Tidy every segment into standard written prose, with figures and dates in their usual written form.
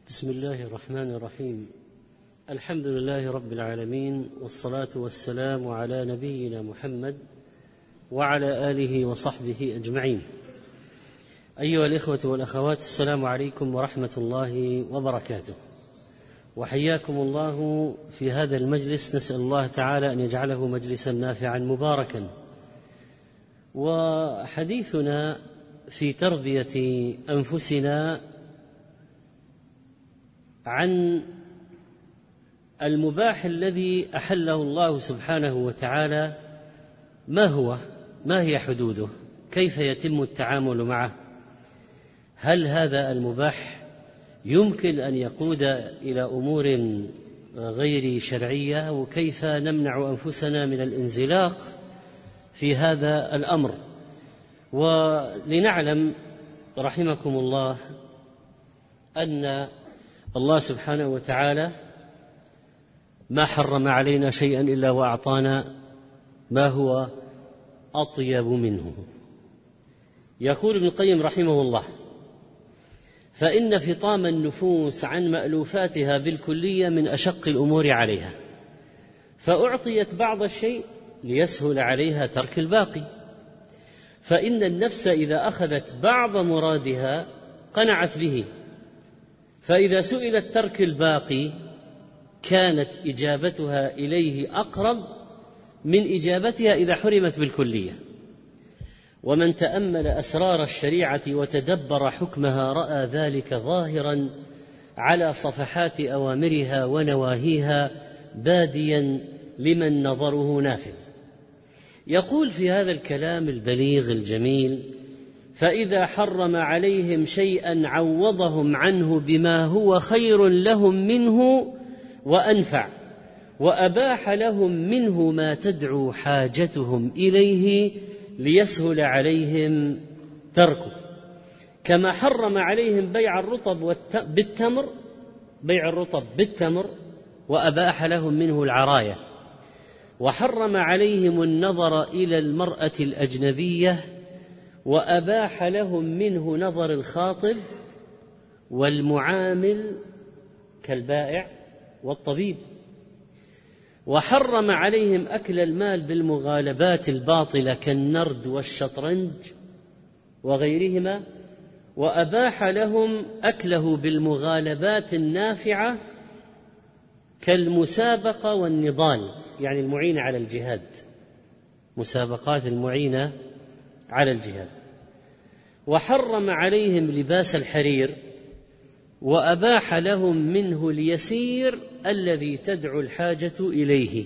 بسم الله الرحمن الرحيم. الحمد لله رب العالمين، والصلاة والسلام على نبينا محمد وعلى آله وصحبه أجمعين. أيها الإخوة والأخوات، السلام عليكم ورحمة الله وبركاته، وحياكم الله في هذا المجلس. نسأل الله تعالى أن يجعله مجلسا نافعا مباركا. وحديثنا في تربية أنفسنا عن المباح الذي أحله الله سبحانه وتعالى. ما هي حدوده؟ كيف يتم التعامل معه؟ هل هذا المباح يمكن أن يقود إلى أمور غير شرعية؟ وكيف نمنع أنفسنا من الانزلاق في هذا الأمر؟ ولنعلم رحمكم الله أن الله سبحانه وتعالى ما حرم علينا شيئا إلا وأعطانا ما هو أطيب منه. يقول ابن القيم رحمه الله: فإن فطام النفوس عن مألوفاتها بالكلية من أشق الأمور عليها، فأعطيت بعض الشيء ليسهل عليها ترك الباقي. فإن النفس إذا أخذت بعض مرادها قنعت به، فإذا سئلت ترك الباقي كانت إجابتها إليه أقرب من إجابتها إذا حرمت بالكلية. ومن تأمل أسرار الشريعة وتدبر حكمها رأى ذلك ظاهرا على صفحات أوامرها ونواهيها، باديا لمن نظره نافذ. يقول في هذا الكلام البليغ الجميل: فإذا حرم عليهم شيئا عوضهم عنه بما هو خير لهم منه وأنفع، وأباح لهم منه ما تدعو حاجتهم إليه ليسهل عليهم تركه. كما حرم عليهم بيع الرطب بالتمر وأباح لهم منه العراية، وحرم عليهم النظر إلى المرأة الأجنبية وأباح لهم منه نظر الخاطب والمعامل كالبائع والطبيب، وحرم عليهم أكل المال بالمغالبات الباطلة كالنرد والشطرنج وغيرهما، وأباح لهم أكله بالمغالبات النافعة كالمسابقة والنضال، يعني المعينة على الجهاد، مسابقات المعينة على الجهاد. وحرم عليهم لباس الحرير وأباح لهم منه اليسير الذي تدعو الحاجة إليه.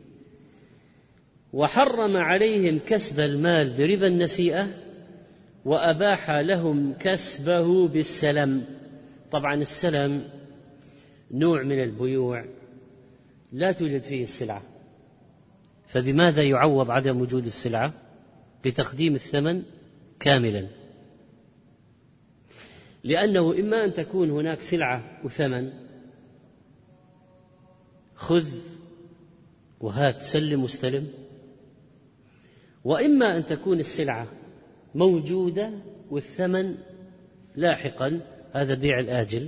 وحرم عليهم كسب المال بربا النسيئة وأباح لهم كسبه بالسلم. طبعا السلم نوع من البيوع لا توجد فيه السلعة، فبماذا يعوض عدم وجود السلعة؟ بتقديم الثمن كاملا، لأنه إما أن تكون هناك سلعة وثمن، خذ وهات سلم واستلم، وإما أن تكون السلعة موجودة والثمن لاحقا، هذا بيع الآجل،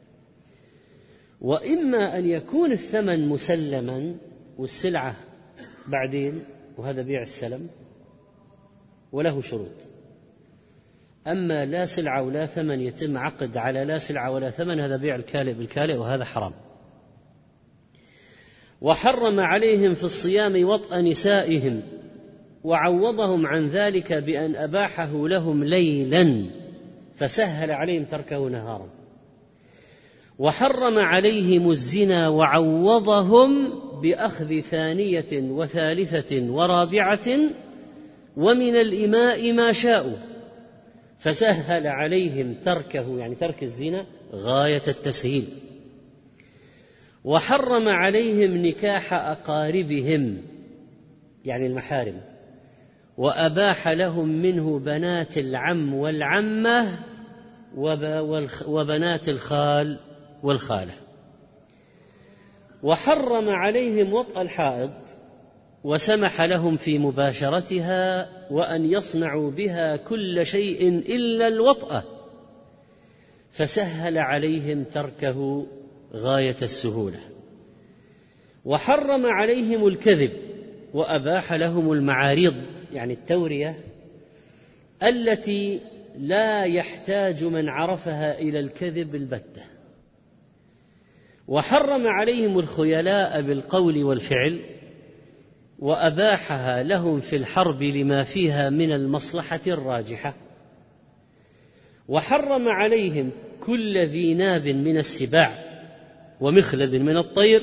وإما أن يكون الثمن مسلما والسلعة بعدين، وهذا بيع السلم وله شروط. أما لا سلعة ولا ثمن يتم عقد على لا سلعة ولا ثمن، هذا بيع الكالئ بالكالئ وهذا حرام. وحرم عليهم في الصيام وطأ نسائهم وعوضهم عن ذلك بأن أباحه لهم ليلا فسهل عليهم تركه نهارا. وحرم عليهم الزنا وعوضهم بأخذ ثانية وثالثة ورابعة ومن الإماء ما شاءوا، فسهل عليهم تركه، يعني ترك الزنا غاية التسهيل. وحرم عليهم نكاح أقاربهم، يعني المحارم، وأباح لهم منه بنات العم والعمة وبنات الخال والخالة. وحرم عليهم وطأ الحائض وسمح لهم في مباشرتها وأن يصنعوا بها كل شيء إلا الوطأة، فسهل عليهم تركه غاية السهولة، وحرم عليهم الكذب وأباح لهم المعاريض، يعني التورية التي لا يحتاج من عرفها إلى الكذب البتة، وحرم عليهم الخيلاء بالقول والفعل وأباحها لهم في الحرب لما فيها من المصلحة الراجحة، وحرم عليهم كل ذي ناب من السباع ومخلب من الطير،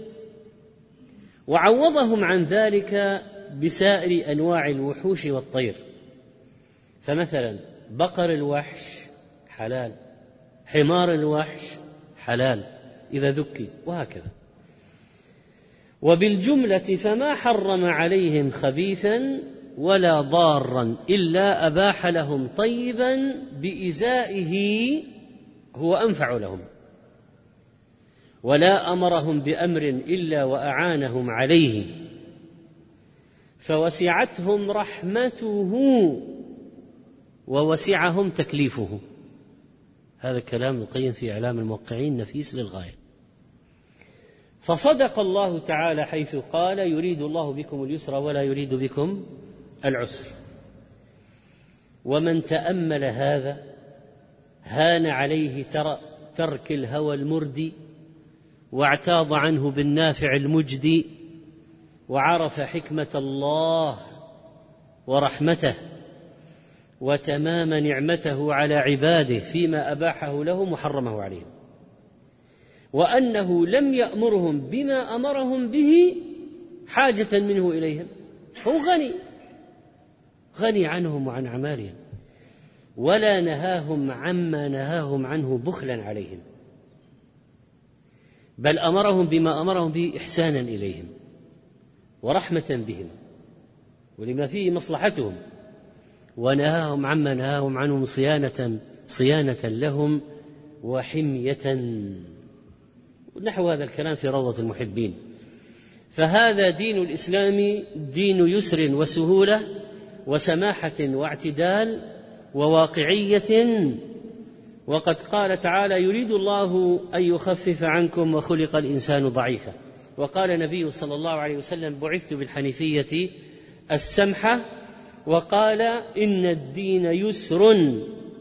وعوضهم عن ذلك بسائر أنواع الوحوش والطير. فمثلا بقر الوحش حلال، حمار الوحش حلال إذا ذكي، وهكذا. وبالجملة فما حرم عليهم خبيثا ولا ضارا إلا أباح لهم طيبا بإزائه هو أنفع لهم، ولا أمرهم بأمر إلا وأعانهم عليه، فوسعتهم رحمته ووسعهم تكليفه. هذا كلام ابن القيم في إعلام الموقعين نفيس للغاية. فصدق الله تعالى حيث قال يريد الله بكم اليسر ولا يريد بكم العسر. ومن تأمل هذا هان عليه ترك الهوى المردي، واعتاض عنه بالنافع المجدي، وعرف حكمة الله ورحمته وتمام نعمته على عباده فيما أباحه لهم وحرمه عليهم، وأنه لم يأمرهم بما أمرهم به حاجة منه إليهم، هو غني عنهم وعن أعمالهم، ولا نهاهم عما نهاهم عنه بخلا عليهم، بل أمرهم بما أمرهم به إحسانا إليهم ورحمة بهم ولما فيه مصلحتهم، ونهاهم عما نهاهم عنهم صيانة لهم وحمية، نحو هذا الكلام في روضة المحبين. فهذا دين الإسلام دين يسر وسهولة وسماحة واعتدال وواقعية. وقد قال تعالى يريد الله أن يخفف عنكم وخلق الإنسان ضعيفا، وقال النبي صلى الله عليه وسلم بعثت بالحنيفية السمحة، وقال إن الدين يسر.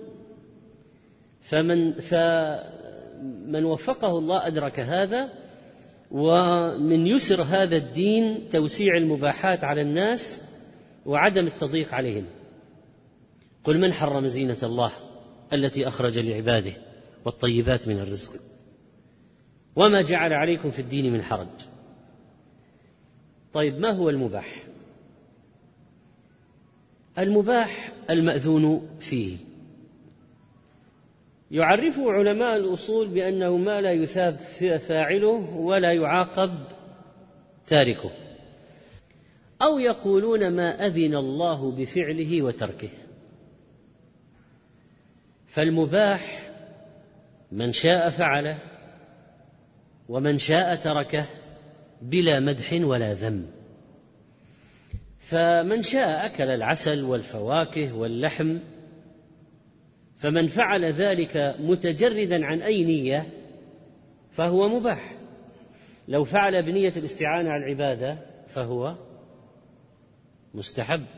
فمن وفقه الله أدرك هذا. ومن يسر هذا الدين توسيع المباحات على الناس وعدم التضييق عليهم. قل من حرم زينة الله التي أخرج لعباده والطيبات من الرزق وما جعل عليكم في الدين من حرج. طيب، ما هو المباح؟ المباح المأذون فيه، يعرفه علماء الأصول بأنه ما لا يثاب فاعله ولا يعاقب تاركه، أو يقولون ما أذن الله بفعله وتركه. فالمباح من شاء فعله ومن شاء تركه بلا مدح ولا ذم. فمن شاء أكل العسل والفواكه واللحم، فمن فعل ذلك متجردا عن أي نية فهو مباح. لو فعل بنية الاستعانة على العبادة فهو مستحب.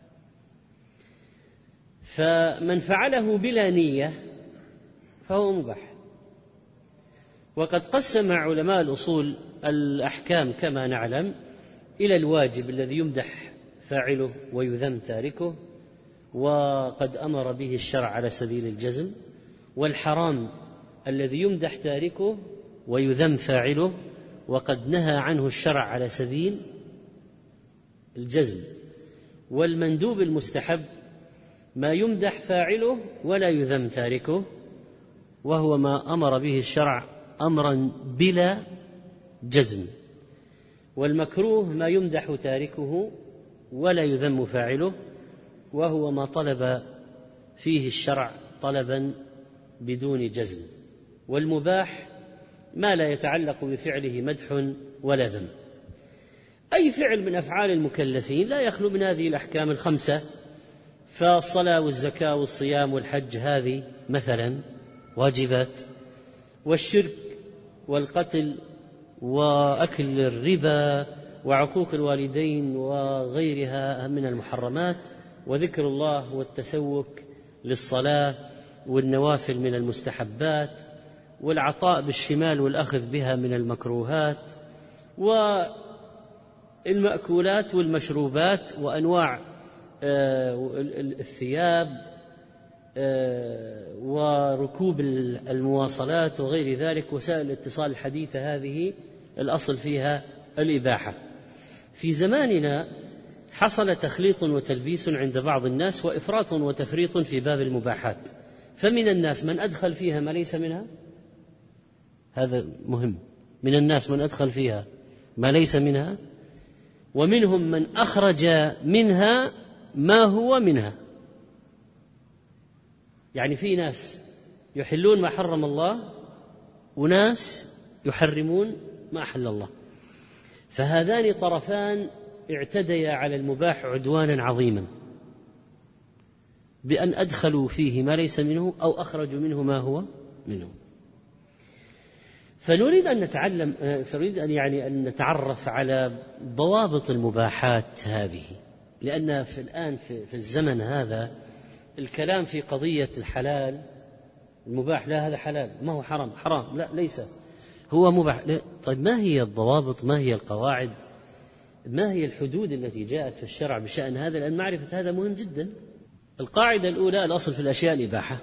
فمن فعله بلا نية فهو مباح. وقد قسم علماء الأصول الأحكام كما نعلم إلى الواجب الذي يمدح فاعله ويذم تاركه وقد أمر به الشرع على سبيل الجزم، والحرام الذي يمدح تاركه ويذم فاعله وقد نهى عنه الشرع على سبيل الجزم، والمندوب المستحب ما يمدح فاعله ولا يذم تاركه وهو ما أمر به الشرع أمرا بلا جزم، والمكروه ما يمدح تاركه ولا يذم فاعله وهو ما طلب فيه الشرع طلبا بدون جزم، والمباح ما لا يتعلق بفعله مدح ولا ذم. أي فعل من أفعال المكلفين لا يخلو من هذه الأحكام الخمسة، فالصلاة والزكاة والصيام والحج هذه مثلا واجبات، والشرك والقتل وأكل الربا وعقوق الوالدين وغيرها من المحرمات، وذكر الله والتسوك للصلاة والنوافل من المستحبات، والعطاء بالشمال والأخذ بها من المكروهات، والمأكولات والمشروبات وأنواع الثياب وركوب المواصلات وغير ذلك. وسائل الاتصال الحديثة هذه الأصل فيها الإباحة. في زماننا حصل تخليط وتلبيس عند بعض الناس وإفراط وتفريط في باب المباحات، فمن الناس من أدخل فيها ما ليس منها، هذا مهم، من الناس من أدخل فيها ما ليس منها، ومنهم من أخرج منها ما هو منها. يعني في ناس يحلون ما حرم الله وناس يحرمون ما أحل الله، فهذان طرفان اعتديا على المباح عدوانا عظيما بأن أدخلوا فيه ما ليس منه أو أخرجوا منه ما هو منه. فنريد أن نتعرف على ضوابط المباحات هذه، لأن في الزمن هذا الكلام في قضية الحلال المباح، لا هذا حلال ما هو حرام لا ليس هو مباح. لا. طيب ما هي الضوابط، ما هي القواعد، ما هي الحدود التي جاءت في الشرع بشأن هذا؟ لأن معرفة هذا مهم جدا. القاعدة الأولى: الأصل في الأشياء الإباحة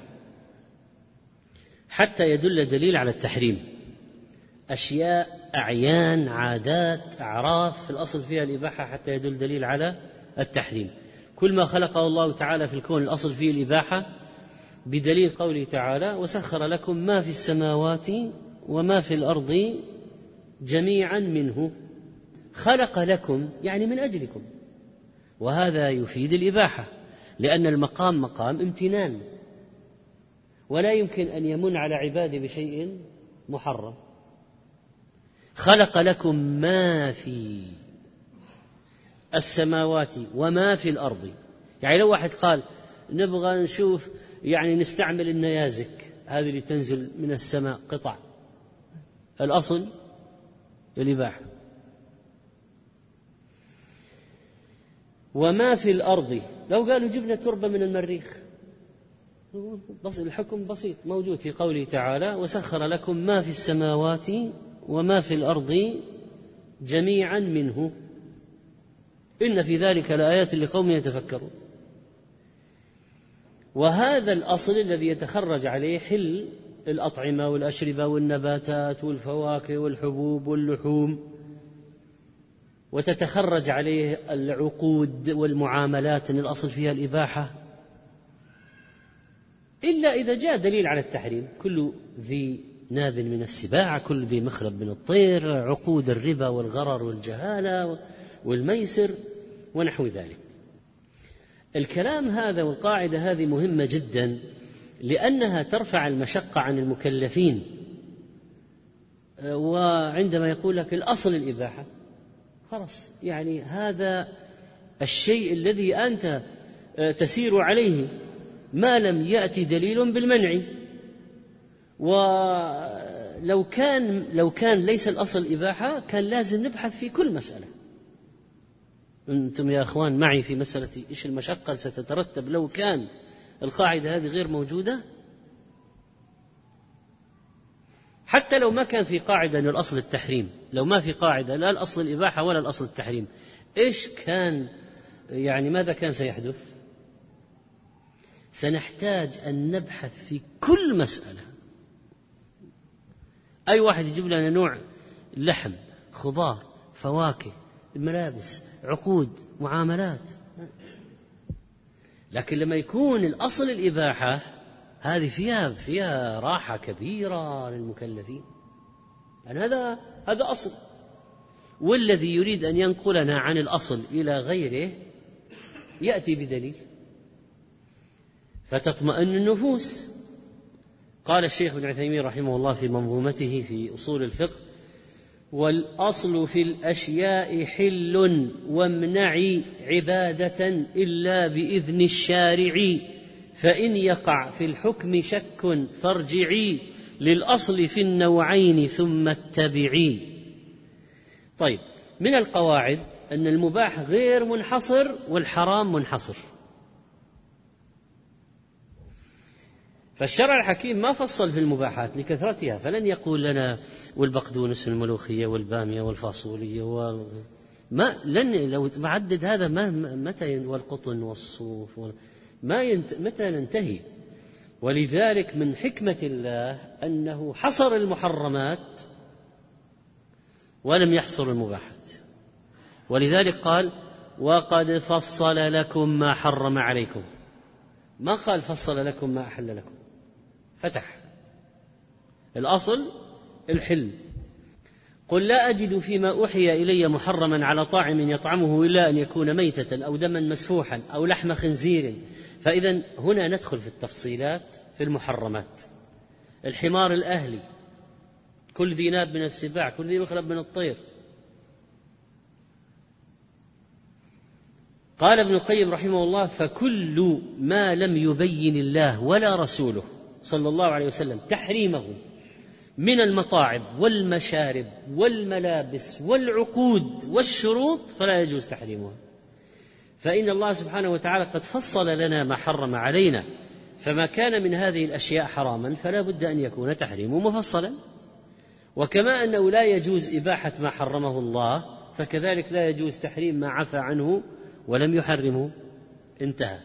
حتى يدل دليل على التحريم. أشياء، أعيان، عادات، أعراف، في الأصل فيها الإباحة حتى يدل دليل على التحريم. كل ما خلقه الله تعالى في الكون الأصل فيه الإباحة بدليل قوله تعالى: وسخر لكم ما في السماوات وما في الأرض جميعا منه. خلق لكم يعني من أجلكم، وهذا يفيد الإباحة، لأن المقام مقام امتنان، ولا يمكن أن يمن على عباده بشيء محرم. خلق لكم ما في السماوات وما في الأرض. يعني لو واحد قال نبغى نشوف يعني نستعمل النيازك هذه اللي تنزل من السماء قطع، الأصل الإباحة. وما في الأرض، لو قالوا جبنا تربة من المريخ، الحكم بسيط موجود في قوله تعالى: وسخر لكم ما في السماوات وما في الأرض جميعا منه إن في ذلك لآيات لقوم يتفكرون. وهذا الأصل الذي يتخرج عليه حل الأطعمة والأشربة والنباتات والفواكه والحبوب واللحوم، وتتخرج عليه العقود والمعاملات أن الأصل فيها الإباحة، إلا إذا جاء دليل على التحريم. كل ذي ناب من السباع، كل ذي مخلب من الطير، عقود الربا والغرر والجهالة والميسر ونحو ذلك. الكلام هذا والقاعدة هذه مهمة جدا، لأنها ترفع المشقة عن المكلفين. وعندما يقول لك الأصل الإباحة، خلاص يعني هذا الشيء الذي أنت تسير عليه ما لم يأتي دليل بالمنع. ولو كان ليس الأصل إباحة كان لازم نبحث في كل مسألة. أنتم يا أخوان معي في مسألة إيش المشقة ستترتب لو كان القاعدة هذه غير موجودة. حتى لو ما كان في قاعدة أن الأصل التحريم، لو ما في قاعدة لا الأصل الإباحة ولا الأصل التحريم، إيش كان يعني ماذا كان سيحدث؟ سنحتاج أن نبحث في كل مسألة. أي واحد يجيب لنا نوع لحم، خضار، فواكه، ملابس، عقود، معاملات. لكن لما يكون الأصل الإباحة هذه فيها راحة كبيرة للمكلفين، يعني هذا أصل. والذي يريد أن ينقلنا عن الأصل إلى غيره يأتي بدليل فتطمئن النفوس. قال الشيخ ابن عثيمين رحمه الله في منظومته في أصول الفقه: والأصل في الأشياء حل وامنع عبادة إلا بإذن الشارع، فإن يقع في الحكم شك فارجعي للأصل في النوعين ثم اتبعي. طيب، من القواعد أن المباح غير منحصر والحرام منحصر. فالشرع الحكيم ما فصل في المباحات لكثرتها، فلن يقول لنا والبقدونس والملوخية والبامية والفاصولية لن لو تعدد هذا متى والقطن والصوف متى ننتهي؟ ولذلك من حكمة الله أنه حصر المحرمات ولم يحصر المباحات، ولذلك قال وقد فصل لكم ما حرم عليكم، ما قال فصل لكم ما أحل لكم، فتح الأصل الحل. قل لا أجد فيما أوحي إلي محرما على طاعم يطعمه إلا أن يكون ميتة أو دما مسفوحا أو لحم خنزير. فإذا هنا ندخل في التفصيلات في المحرمات. الحمار الأهلي، كل ذي ناب من السباع، كل ذي مخلب من الطير. قال ابن القيم رحمه الله فكل ما لم يبين الله ولا رسوله صلى الله عليه وسلم تحريمه من المطاعم والمشارب والملابس والعقود والشروط فلا يجوز تحريمها، فإن الله سبحانه وتعالى قد فصل لنا ما حرم علينا، فما كان من هذه الأشياء حراما فلا بد أن يكون تحريمه مفصلا. وكما أنه لا يجوز إباحة ما حرمه الله فكذلك لا يجوز تحريم ما عفى عنه ولم يحرمه. انتهى.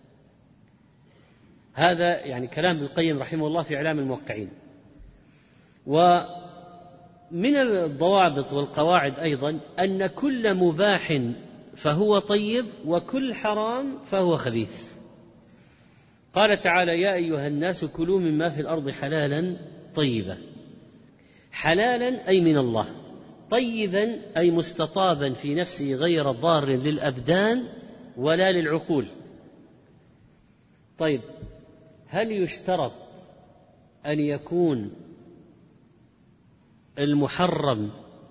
هذا يعني كلام ابن القيم رحمه الله في إعلام الموقعين. ومن الضوابط والقواعد أيضا أن كل مباح فهو طيب وكل حرام فهو خبيث. قال تعالى يا أيها الناس كلوا مما في الأرض حلالا طيبا. حلالا أي من الله، طيبا أي مستطابا في نفسه غير ضار للأبدان ولا للعقول. طيب، هل يشترط أن يكون المحرم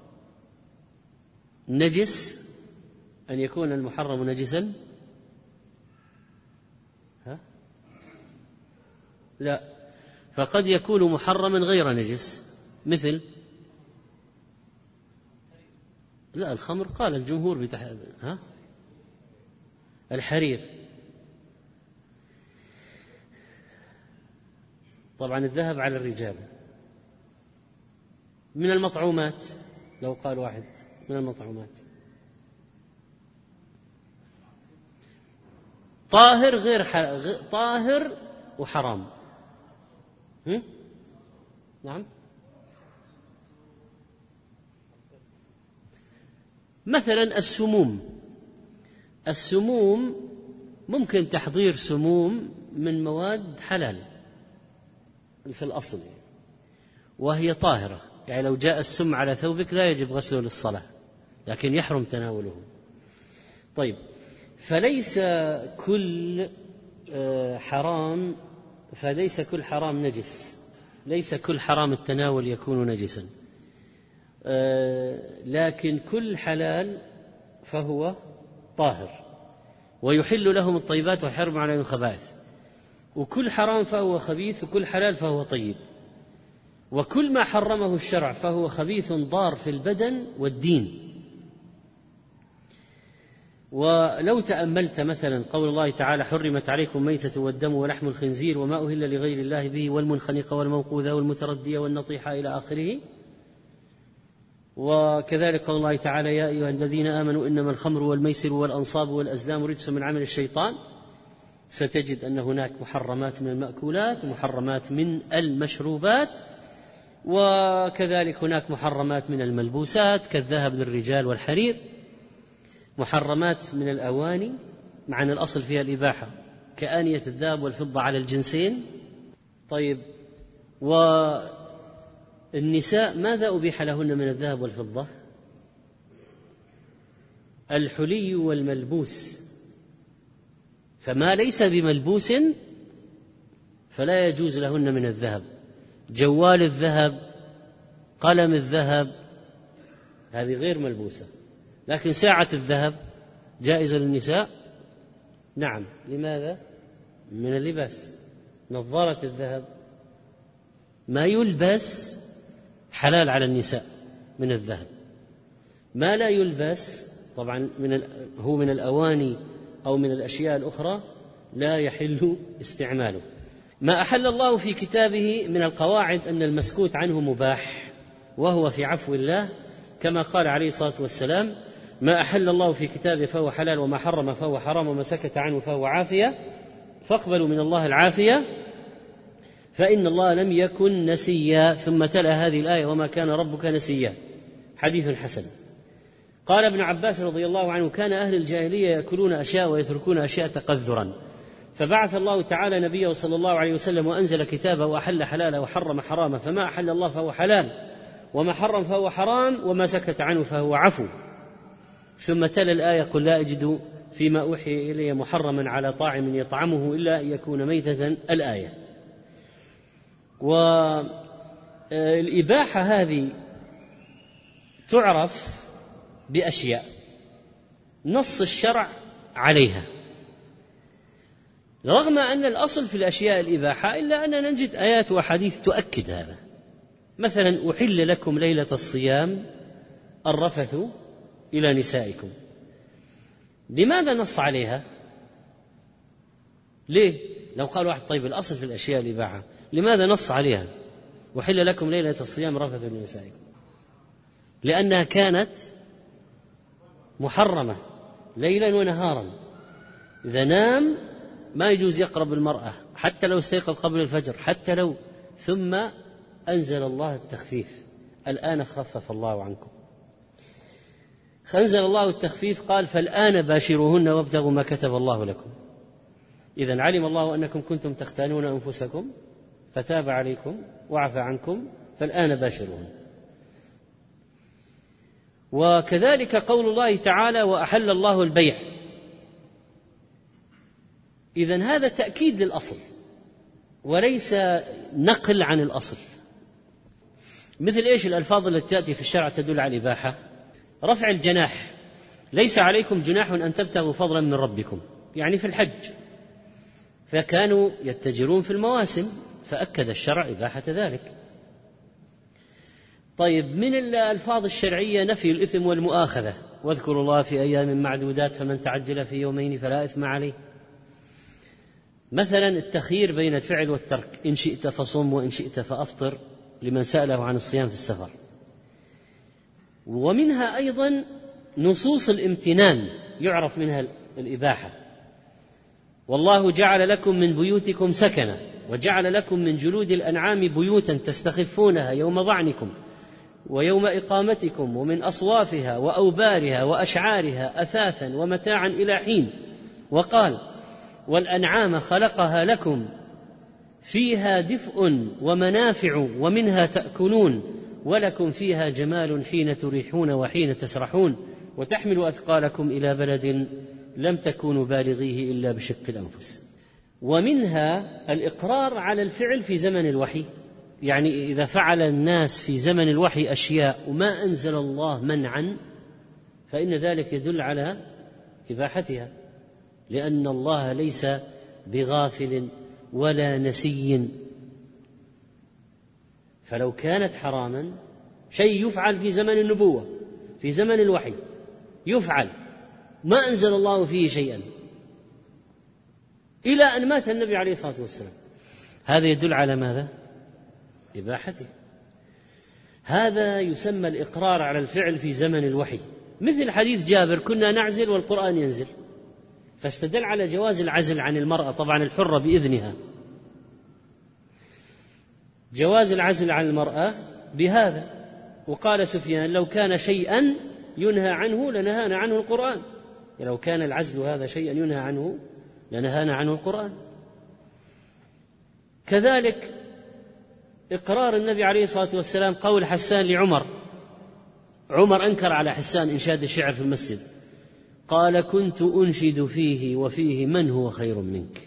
نجس، أن يكون المحرم نجسا؟ لا، فقد يكون محرما غير نجس، مثل لا الخمر قال الجمهور الحرير. طبعا الذهب على الرجال. من المطعومات لو قال واحد من المطعومات طاهر غير طاهر وحرام. نعم، مثلا السموم ممكن تحضير سموم من مواد حلال في الأصل وهي طاهرة، يعني لو جاء السم على ثوبك لا يجب غسله للصلاة لكن يحرم تناوله. طيب، فليس كل حرام نجس، ليس كل حرام التناول يكون نجسا، لكن كل حلال فهو طاهر، ويحل لهم الطيبات ويحرم عليهم الخبائث، وكل حرام فهو خبيث، وكل حلال فهو طيب، وكل ما حرمه الشرع فهو خبيث ضار في البدن والدين. ولو تأملت مثلا قول الله تعالى حرمت عليكم ميتة والدم ولحم الخنزير وما أهل لغير الله به والمنخنقة والموقوذة والمتردية والنطيحة إلى آخره. وكذلك قول الله تعالى يا أيها الذين آمنوا إنما الخمر والميسر والأنصاب والأزلام رجس من عمل الشيطان. ستجد أن هناك محرمات من المأكولات ومحرمات من المشروبات، وكذلك هناك محرمات من الملبوسات كالذهب للرجال والحرير، محرمات من الأواني مع أن الأصل فيها الإباحة كآنية الذهب والفضة على الجنسين. طيب، والنساء ماذا أبيح لهن من الذهب والفضة؟ الحلي والملبوس، فما ليس بملبوس فلا يجوز لهن من الذهب. جوال الذهب، قلم الذهب، هذه غير ملبوسة، لكن ساعة الذهب جائزة للنساء. نعم، لماذا؟ من اللباس. نظارة الذهب ما يلبس حلال على النساء من الذهب. ما لا يلبس طبعا هو من الأواني أو من الأشياء الأخرى لا يحل استعماله. ما أحل الله في كتابه من القواعد أن المسكوت عنه مباح، وهو في عفو الله، كما قال عليه الصلاة والسلام: ما أحل الله في كتابه فهو حلال، وما حرم فهو حرام، وما سكت عنه فهو عافية، فاقبلوا من الله العافية فإن الله لم يكن نسيا. ثم تلا هذه الآية: وما كان ربك نسيا. حديث حسن. قال ابن عباس رضي الله عنه: كان أهل الجاهلية يأكلون أشياء ويتركون أشياء تقذرا، فبعث الله تعالى نبيه صلى الله عليه وسلم وأنزل كتابه وأحل حلالا وحرم حراما، فما أحل الله فهو حلال، وما حرم فهو حرام، وما سكت عنه فهو عفو. ثم تلا الآية: قل لا أجد فيما أوحي إلي محرما على طاعم يطعمه إلا أن يكون ميتة. الآية. والإباحة هذه تعرف بأشياء نص الشرع عليها، رغم أن الأصل في الأشياء الإباحة، إلا أننا نجد آيات وحديث تؤكد هذا. مثلا: أحل لكم ليلة الصيام الرفث إلى نسائكم. لماذا نص عليها؟ ليه؟ لو قال واحد: طيب الأصل في الأشياء الإباحة، لماذا نص عليها؟ أحل لكم ليلة الصيام الرفث إلى نسائكم. لأنها كانت محرمة ليلا ونهارا. إذا نام ما يجوز يقرب المرأة حتى لو استيقظ قبل الفجر، حتى لو. ثم أنزل الله التخفيف: الآن خفف الله عنكم. أنزل الله التخفيف، قال: فالآن باشروهن وابتغوا ما كتب الله لكم. إذن علم الله أنكم كنتم تختانون أنفسكم فتاب عليكم وعفى عنكم، فالآن باشروهن. وكذلك قول الله تعالى: وأحل الله البيع. إذن هذا تأكيد للأصل وليس نقل عن الأصل. مثل إيش الألفاظ التي تأتي في الشرع تدل على الإباحة؟ رفع الجناح: ليس عليكم جناح أن تبتغوا فضلا من ربكم، يعني في الحج، فكانوا يتجرون في المواسم، فأكد الشرع إباحة ذلك. طيب، من الألفاظ الشرعية نفي الإثم والمؤاخذة: واذكروا الله في أيام معدودات فمن تعجل في يومين فلا إثم عليه. مثلا التخيير بين الفعل والترك: إن شئت فصم وإن شئت فأفطر، لمن سأله عن الصيام في السفر. ومنها أيضا نصوص الامتنان يعرف منها الإباحة: والله جعل لكم من بيوتكم سكنا وجعل لكم من جلود الأنعام بيوتا تستخفونها يوم ظعنكم ويوم إقامتكم، ومن أصوافها وأوبارها وأشعارها أثاثا ومتاعا إلى حين. وقال: والأنعام خلقها لكم فيها دفء ومنافع ومنها تأكلون ولكم فيها جمال حين تريحون وحين تسرحون وتحمل أثقالكم إلى بلد لم تكونوا بالغيه إلا بشق الأنفس. ومنها الإقرار على الفعل في زمن الوحي، يعني إذا فعل الناس في زمن الوحي أشياء وما أنزل الله منعا فإن ذلك يدل على إباحتها، لأن الله ليس بغافل ولا نسي. فلو كانت حراما شيء يفعل في زمن النبوة في زمن الوحي يفعل ما أنزل الله فيه شيئا إلى أن مات النبي عليه الصلاة والسلام، هذا يدل على ماذا؟ إباحته. هذا يسمى الإقرار على الفعل في زمن الوحي، مثل حديث جابر: كنا نعزل والقرآن ينزل، فاستدل على جواز العزل عن المرأة، طبعا الحرة بإذنها، جواز العزل عن المرأة بهذا. وقال سفيان: لو كان شيئا ينهى عنه لنهانا عنه القرآن، لو كان العزل هذا شيئا ينهى عنه لنهانا عنه القرآن. كذلك إقرار النبي عليه الصلاة والسلام قول حسان لعمر، عمر أنكر على حسان إنشاد الشعر في المسجد، قال: كنت أنشد فيه وفيه من هو خير منك.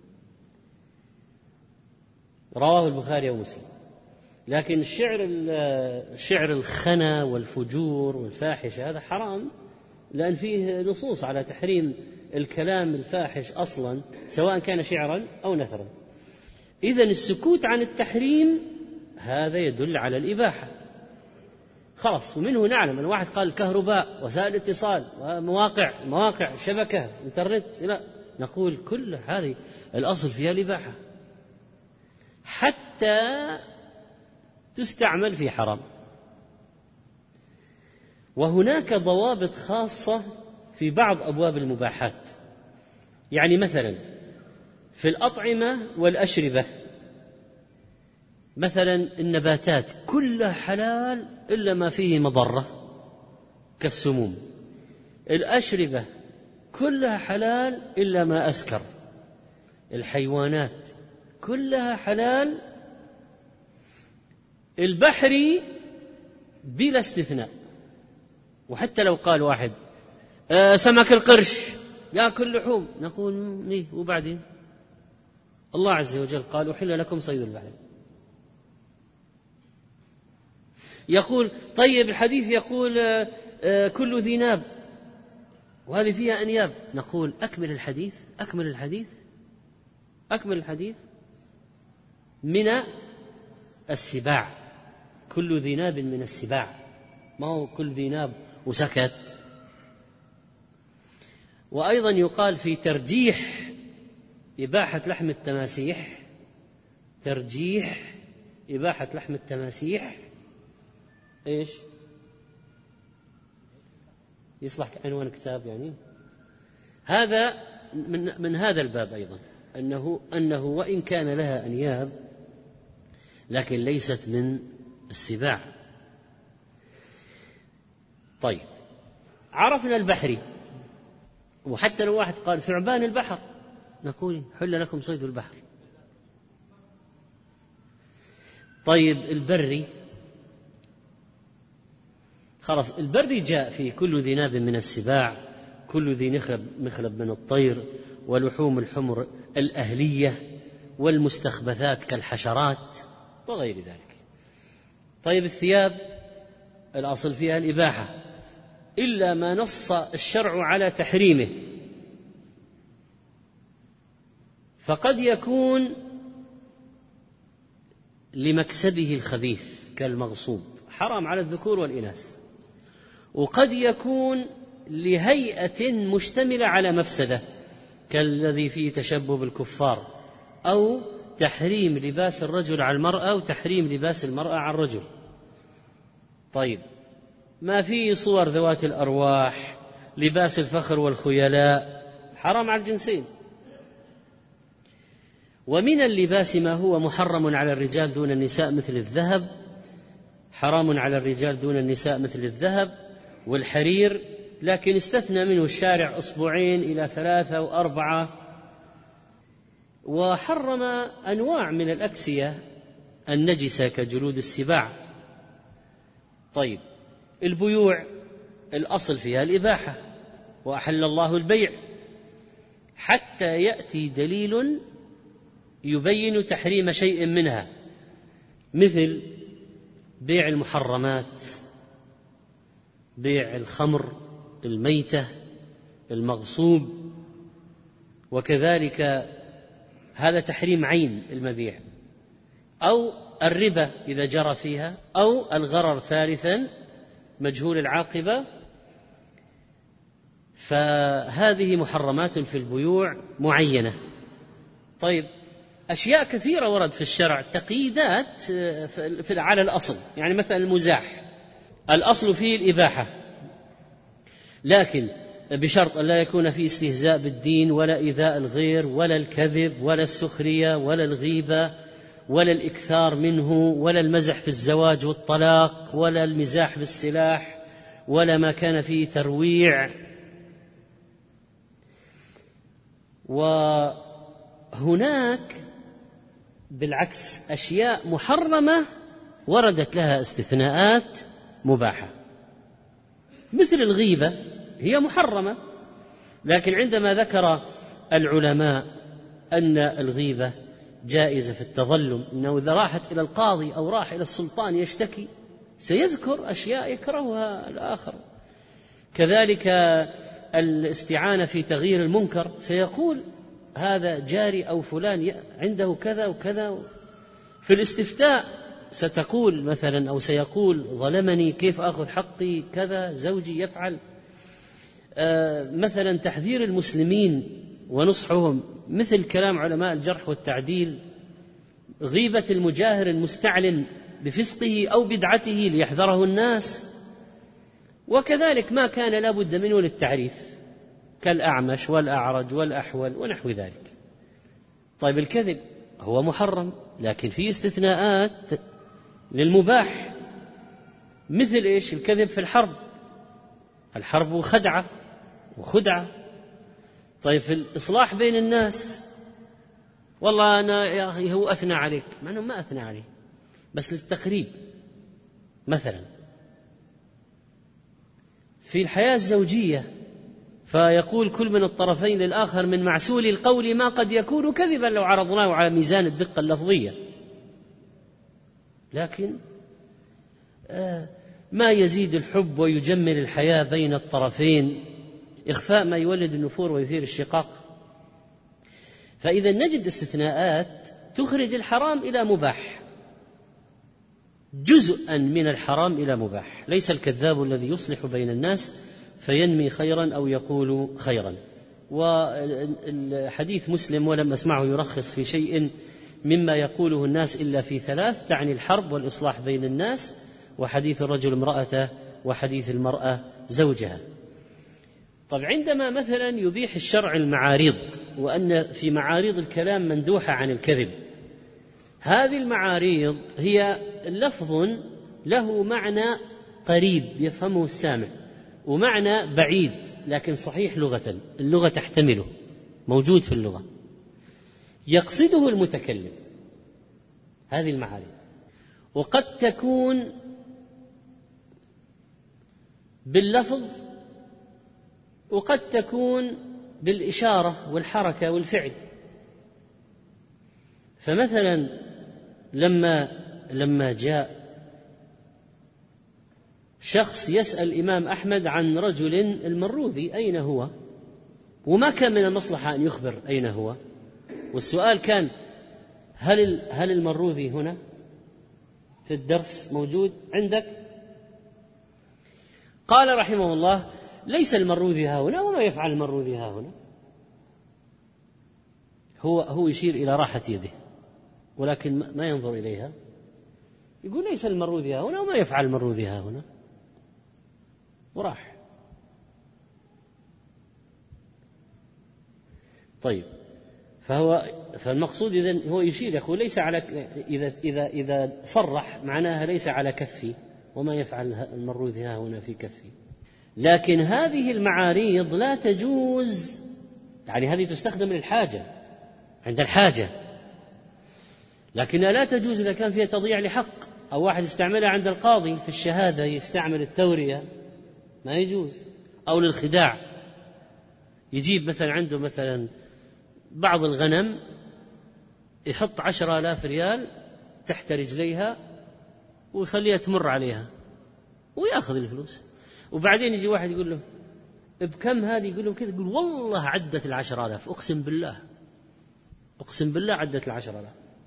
رواه البخاري ومسلم. لكن الشعر الخنا والفجور والفاحشة هذا حرام، لأن فيه نصوص على تحريم الكلام الفاحش أصلا سواء كان شعرا أو نثرا. إذن السكوت عن التحريم هذا يدل على الإباحة خلاص. ومنه نعلم أن واحد قال الكهرباء وسائل الاتصال ومواقع شبكة انترنت، لا، نقول كل هذه الأصل فيها الإباحة حتى تستعمل في حرام. وهناك ضوابط خاصة في بعض أبواب المباحات، يعني مثلا في الأطعمة والأشربة، مثلا النباتات كلها حلال إلا ما فيه مضرة كالسموم. الأشربة كلها حلال إلا ما أسكر. الحيوانات كلها حلال. البحري بلا استثناء. وحتى لو قال واحد سمك القرش يأكل لحوم، نقول ليه وبعدين؟ الله عز وجل قال أحل لكم صيد البحر. يقول طيب الحديث يقول كل ذي ناب وهذه فيها أنياب، نقول أكمل الحديث من السباع، كل ذي ناب من السباع، ما هو كل ذي ناب وسكت. وأيضا يقال في ترجيح إباحة لحم التماسيح، ترجيح إباحة لحم التماسيح إيش يصلح عنوان كتاب، يعني هذا من هذا الباب أيضا، أنه وإن كان لها أنياب لكن ليست من السباع. طيب عرفنا البحري، وحتى لو واحد قال ثعبان البحر نقول حل لكم صيد البحر. طيب البري خلاص، البري جاء في كل ذي ناب من السباع، كل ذي مخلب من الطير، ولحوم الحمر الأهلية والمستخبثات كالحشرات وغير ذلك. طيب الثياب الأصل فيها الإباحة إلا ما نص الشرع على تحريمه، فقد يكون لمكسبه الخبيث كالمغصوب حرام على الذكور والإناث، وقد يكون لهيئة مشتملة على مفسدة كالذي فيه تشبه بالكفار، أو تحريم لباس الرجل على المرأة وتحريم لباس المرأة على الرجل. طيب ما فيه صور ذوات الأرواح، لباس الفخر والخيلاء، حرام على الجنسين. ومن اللباس ما هو محرم على الرجال دون النساء مثل الذهب، حرام على الرجال دون النساء مثل الذهب والحرير، لكن استثنى منه الشارع 2 إلى 3 و4. وحرم أنواع من الأكسية النجسة كجلود السباع. طيب البيوع الأصل فيها الإباحة، وأحل الله البيع حتى يأتي دليل يبين تحريم شيء منها، مثل بيع المحرمات، بيع الخمر الميتة المغصوب، وكذلك هذا تحريم عين المبيع، أو الربا إذا جرى فيها، أو الغرر ثالثا مجهول العاقبة. فهذه محرمات في البيوع معينة. طيب أشياء كثيرة ورد في الشرع تقييدات على الأصل، يعني مثلا المزاح الأصل فيه الإباحة، لكن بشرط أن لا يكون فيه استهزاء بالدين ولا إيذاء الغير ولا الكذب ولا السخرية ولا الغيبة ولا الإكثار منه ولا المزح في الزواج والطلاق ولا المزاح بالسلاح ولا ما كان فيه ترويع. وهناك بالعكس أشياء محرمة وردت لها استثناءات مباحة، مثل الغيبة هي محرمة، لكن عندما ذكر العلماء أن الغيبة جائزة في التظلم، أنه إذا راحت إلى القاضي أو راح إلى السلطان يشتكي سيذكر أشياء يكرهها الآخر. كذلك الاستعانة في تغيير المنكر سيقول هذا جاري أو فلان عنده كذا وكذا. في الاستفتاء ستقول مثلا أو سيقول ظلمني، كيف أخذ حقي، كذا زوجي يفعل. مثلا تحذير المسلمين ونصحهم مثل كلام علماء الجرح والتعديل، غيبة المجاهر المستعلن بفسقه أو بدعته ليحذره الناس، وكذلك ما كان لا بد منه للتعريف كالأعمش والأعرج والأحول ونحو ذلك. طيب الكذب هو محرم، لكن في استثناءات للمباح، مثل إيش؟ الكذب في الحرب وخدعة. طيب في الإصلاح بين الناس، والله أنا يا أخي هو أثنى عليك، مع أنه ما أثنى عليه، بس للتقريب. مثلا في الحياة الزوجية فيقول كل من الطرفين للآخر من معسول القول ما قد يكون كذبا لو عرضناه على ميزان الدقة اللفظية، لكن ما يزيد الحب ويجمل الحياة بين الطرفين إخفاء ما يولد النفور ويثير الشقاق. فإذا نجد استثناءات تخرج الحرام إلى مباح، جزءا من الحرام إلى مباح. ليس الكذاب الذي يصلح بين الناس فينمي خيرا أو يقول خيرا. والحديث مسلم ولم أسمعه يرخص في شيء مما يقوله الناس إلا في ثلاث، تعني الحرب والإصلاح بين الناس، وحديث الرجل امرأته، وحديث المرأة زوجها. طب عندما مثلا يبيح الشرع المعاريض، وأن في معاريض الكلام مندوحة عن الكذب، هذه المعاريض هي لفظ له معنى قريب يفهمه السامع ومعنى بعيد لكن صحيح لغة، اللغة تحتمله، موجود في اللغة، يقصده المتكلم هذه المعاريض، وقد تكون باللفظ وقد تكون بالإشارة والحركة والفعل. فمثلا لما جاء شخص يسأل الإمام أحمد عن رجل المروذي أين هو، وما كان من المصلحة أن يخبر أين هو، والسؤال كان هل المروذي هنا في الدرس موجود عندك؟ قال رحمه الله ليس المروذي ها هنا، وما يفعل المروذي ها هنا. هو يشير إلى راحة يده ولكن ما ينظر إليها، يقول ليس المروذي ها هنا وما يفعل المروذي ها هنا، وراح. طيب فالمقصود إذن هو يشير، يقول ليس على، إذا صرح معناها ليس على كفي، وما يفعل المروذي ها هنا في كفي. لكن هذه المعاريض لا تجوز، يعني هذه تستخدم للحاجة عند الحاجة، لكنها لا تجوز إذا كان فيها تضييع لحق، أو واحد يستعملها عند القاضي في الشهادة، يستعمل التورية، ما يجوز. أو للخداع، يجيب مثلا عنده مثلا بعض الغنم يحط 10,000 ريال تحت رجليها ويخليها تمر عليها ويأخذ الفلوس، وبعدين يجي واحد يقول له بكم هذه؟ يقول له كذا، يقول والله عدت 10,000، أقسم بالله عدت 10,000.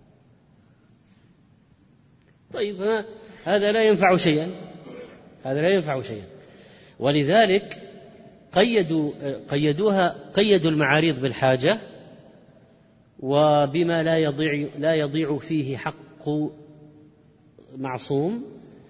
طيب هذا لا ينفع شيئا، ولذلك قيدوا المعاريض بالحاجة، وبما لا يضيع فيه حق معصوم،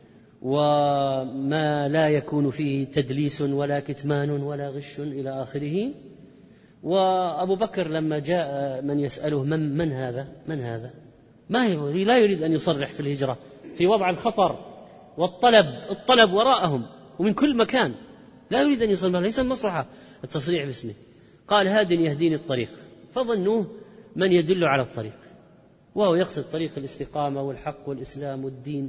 وما لا يكون فيه تدليس ولا كتمان ولا غش إلى آخره. وأبو بكر لما جاء من يسأله من هذا لا يريد أن يصرح في الهجرة، في وضع الخطر والطلب وراءهم ومن كل مكان، لا يريد أن يصرح، ليس المصلحة التصريح باسمه. قال هاد يهديني الطريق، فظنوه من يدل على الطريق، وهو يقصد طريق الاستقامة والحق والإسلام والدين.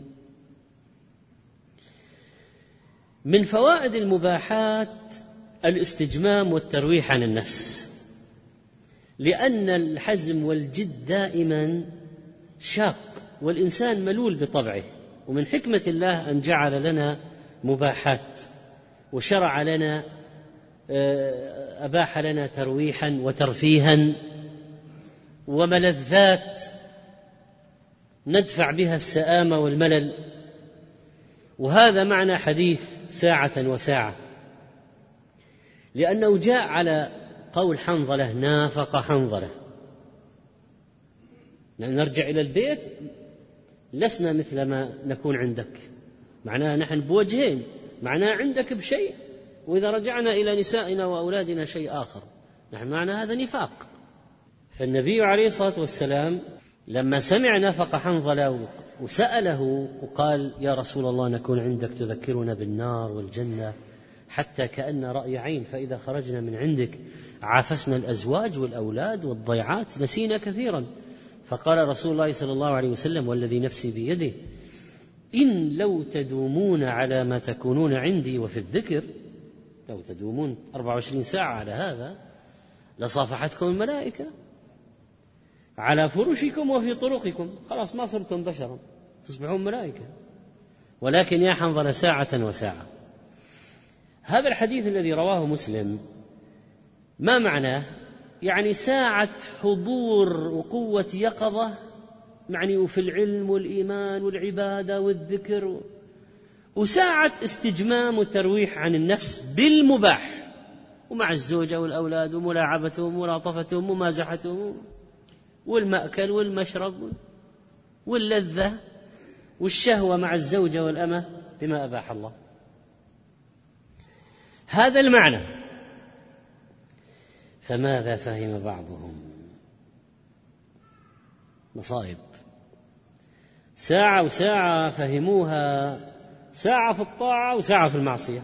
من فوائد المباحات الاستجمام والترويح عن النفس، لأن الحزم والجد دائما شاق، والإنسان ملول بطبعه، ومن حكمة الله أن جعل لنا مباحات وشرع لنا أباح لنا ترويحا وترفيها وملذات ندفع بها السآمة والملل. وهذا معنى حديث ساعة وساعة، لأنه جاء على قول حنظلة: نافق حنظلة، نرجع إلى البيت لسنا مثل ما نكون عندك، معناها نحن بوجهين، معناها عندك بشيء، وإذا رجعنا إلى نسائنا وأولادنا شيء آخر، نحن معنى هذا نفاق. فالنبي عليه الصلاة والسلام لما سمع نافق حنظلة وسأله وقال: يا رسول الله، نكون عندك تذكرنا بالنار والجنة حتى كأن رأي عين، فإذا خرجنا من عندك عافسنا الأزواج والأولاد والضيعات، نسينا كثيرا. فقال رسول الله صلى الله عليه وسلم: والذي نفسي بيده، إن لو تدومون على ما تكونون عندي وفي الذكر، لو تدومون 24 ساعة على هذا لصافحتكم الملائكة على فرشكم وفي طرقكم، خلاص ما صرتم بشرا، تصبحون ملائكة. ولكن يا حنظلة ساعة وساعة. هذا الحديث الذي رواه مسلم ما معناه؟ يعني ساعة حضور وقوة يقظة، يعني وفي العلم والإيمان والعبادة والذكر، وساعة استجمام وترويح عن النفس بالمباح، ومع الزوجة والأولاد وملاعبتهم وملاطفتهم ومازحتهم والمأكل والمشرب واللذة والشهوة مع الزوجة والأمة بما أباح الله. هذا المعنى. فماذا فهم بعضهم؟ مصائب. ساعة وساعة فهموها ساعة في الطاعة وساعة في المعصية،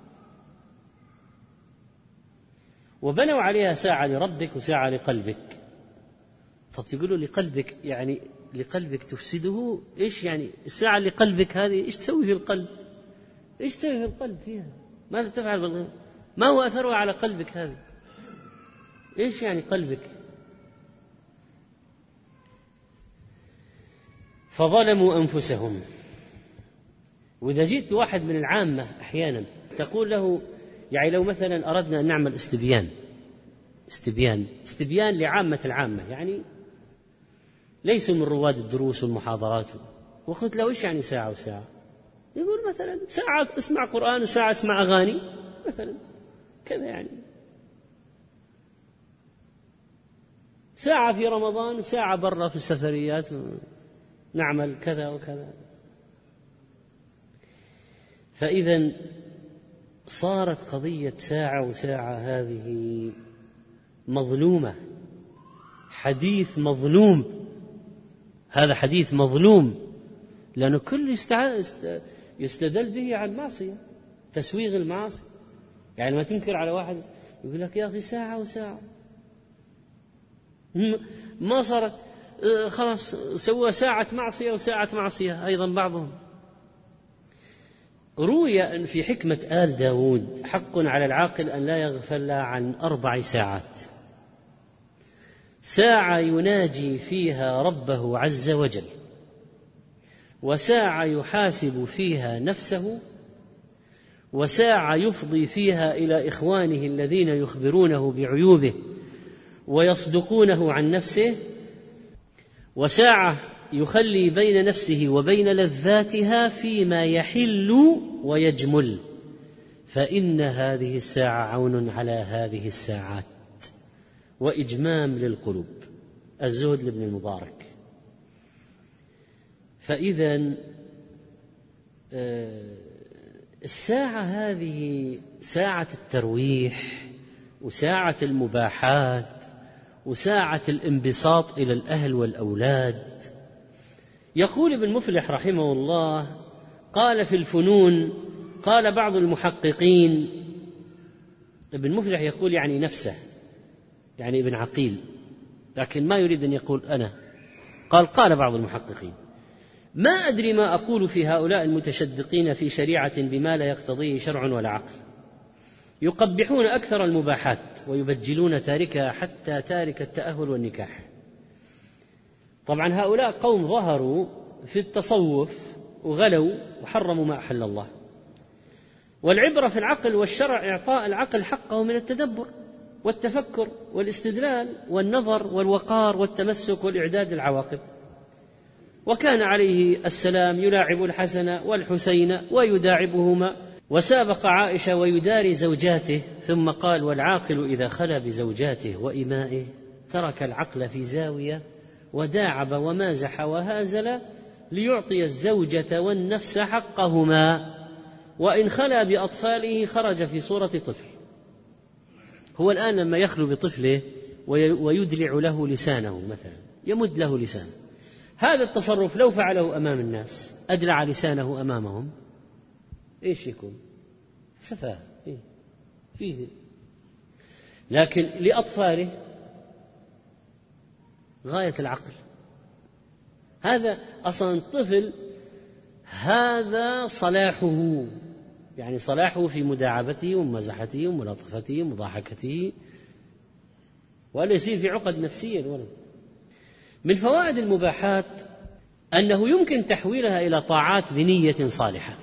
وبنوا عليها ساعة لربك وساعة لقلبك. طب تقولوا لقلبك، يعني لقلبك تفسده، إيش يعني الساعة لقلبك هذه؟ إيش تسوي في القلب؟ إيش تسوي في القلب فيها؟ ماذا تفعل بالقلب؟ ما هو أثرها على قلبك هذه؟ إيش يعني قلبك؟ فظلموا أنفسهم. وإذا جئت واحد من العامة أحيانا تقول له، يعني لو مثلا أردنا أن نعمل استبيان لعامة العامة، يعني ليسوا من رواد الدروس والمحاضرات، وقلت له: إيش يعني ساعة وساعة؟ يقول مثلا ساعة اسمع قرآن وساعة اسمع أغاني مثلا، كذا يعني، ساعة في رمضان وساعة برا في السفريات نعمل كذا وكذا. فإذا صارت قضية ساعة وساعة هذه مظلومة، حديث مظلوم. هذا حديث مظلوم، لأنه كل يستدل به على المعصية، تسويغ المعاصي. يعني ما تنكر على واحد يقول لك: يا أخي ساعة وساعة، ما صارت خلاص، سوى ساعة معصية وساعة معصية أيضا بعضهم. روي أن في حكمة آل داود: حق على العاقل أن لا يغفل عن 4 ساعات: ساعة يناجي فيها ربه عز وجل، وساعة يحاسب فيها نفسه، وساعة يفضي فيها إلى إخوانه الذين يخبرونه بعيوبه ويصدقونه عن نفسه، وساعة يخلي بين نفسه وبين لذاتها فيما يحل ويجمل، فإن هذه الساعة عون على هذه الساعات وإجمام للقلوب. الزهد لابن المبارك. فإذا الساعة هذه ساعة الترويح وساعة المباحات وساعة الانبساط إلى الأهل والأولاد. يقول ابن مفلح رحمه الله: قال في الفنون، قال بعض المحققين، ابن مفلح يقول يعني نفسه، يعني ابن عقيل، لكن ما يريد أن يقول أنا، قال بعض المحققين: ما أدري ما أقول في هؤلاء المتشدقين في شريعة بما لا يقتضيه شرع ولا عقل، يقبحون أكثر المباحات ويبجلون تاركها حتى تارك التأهل والنكاح. طبعا هؤلاء قوم ظهروا في التصوف وغلوا وحرموا ما أحل الله، والعبرة في العقل والشرع إعطاء العقل حقه من التدبر والتفكر والاستدلال والنظر والوقار والتمسك والإعداد للعواقب. وكان عليه السلام يلاعب الحسن والحسين ويداعبهما، وسابق عائشة ويداري زوجاته، ثم قال: والعاقل إذا خلا بزوجاته وإمائه ترك العقل في زاوية وداعب ومازح وهازل ليعطي الزوجة والنفس حقهما، وإن خلا بأطفاله خرج في صورة طفل. هو الآن لما يخلو بطفله ويدلع له لسانه مثلا، يمد له لسانه، هذا التصرف لو فعله أمام الناس، أدلع لسانه أمامهم، إيش يكون؟ سفاهة فيه. لكن لأطفاله غاية العقل. هذا أصلا الطفل هذا صلاحه، يعني صلاحه في مداعبته ومزحته وملاطفته ومضاحكته، ولا يصير في عقد نفسية الولد. من فوائد المباحات أنه يمكن تحويلها إلى طاعات بنية صالحة.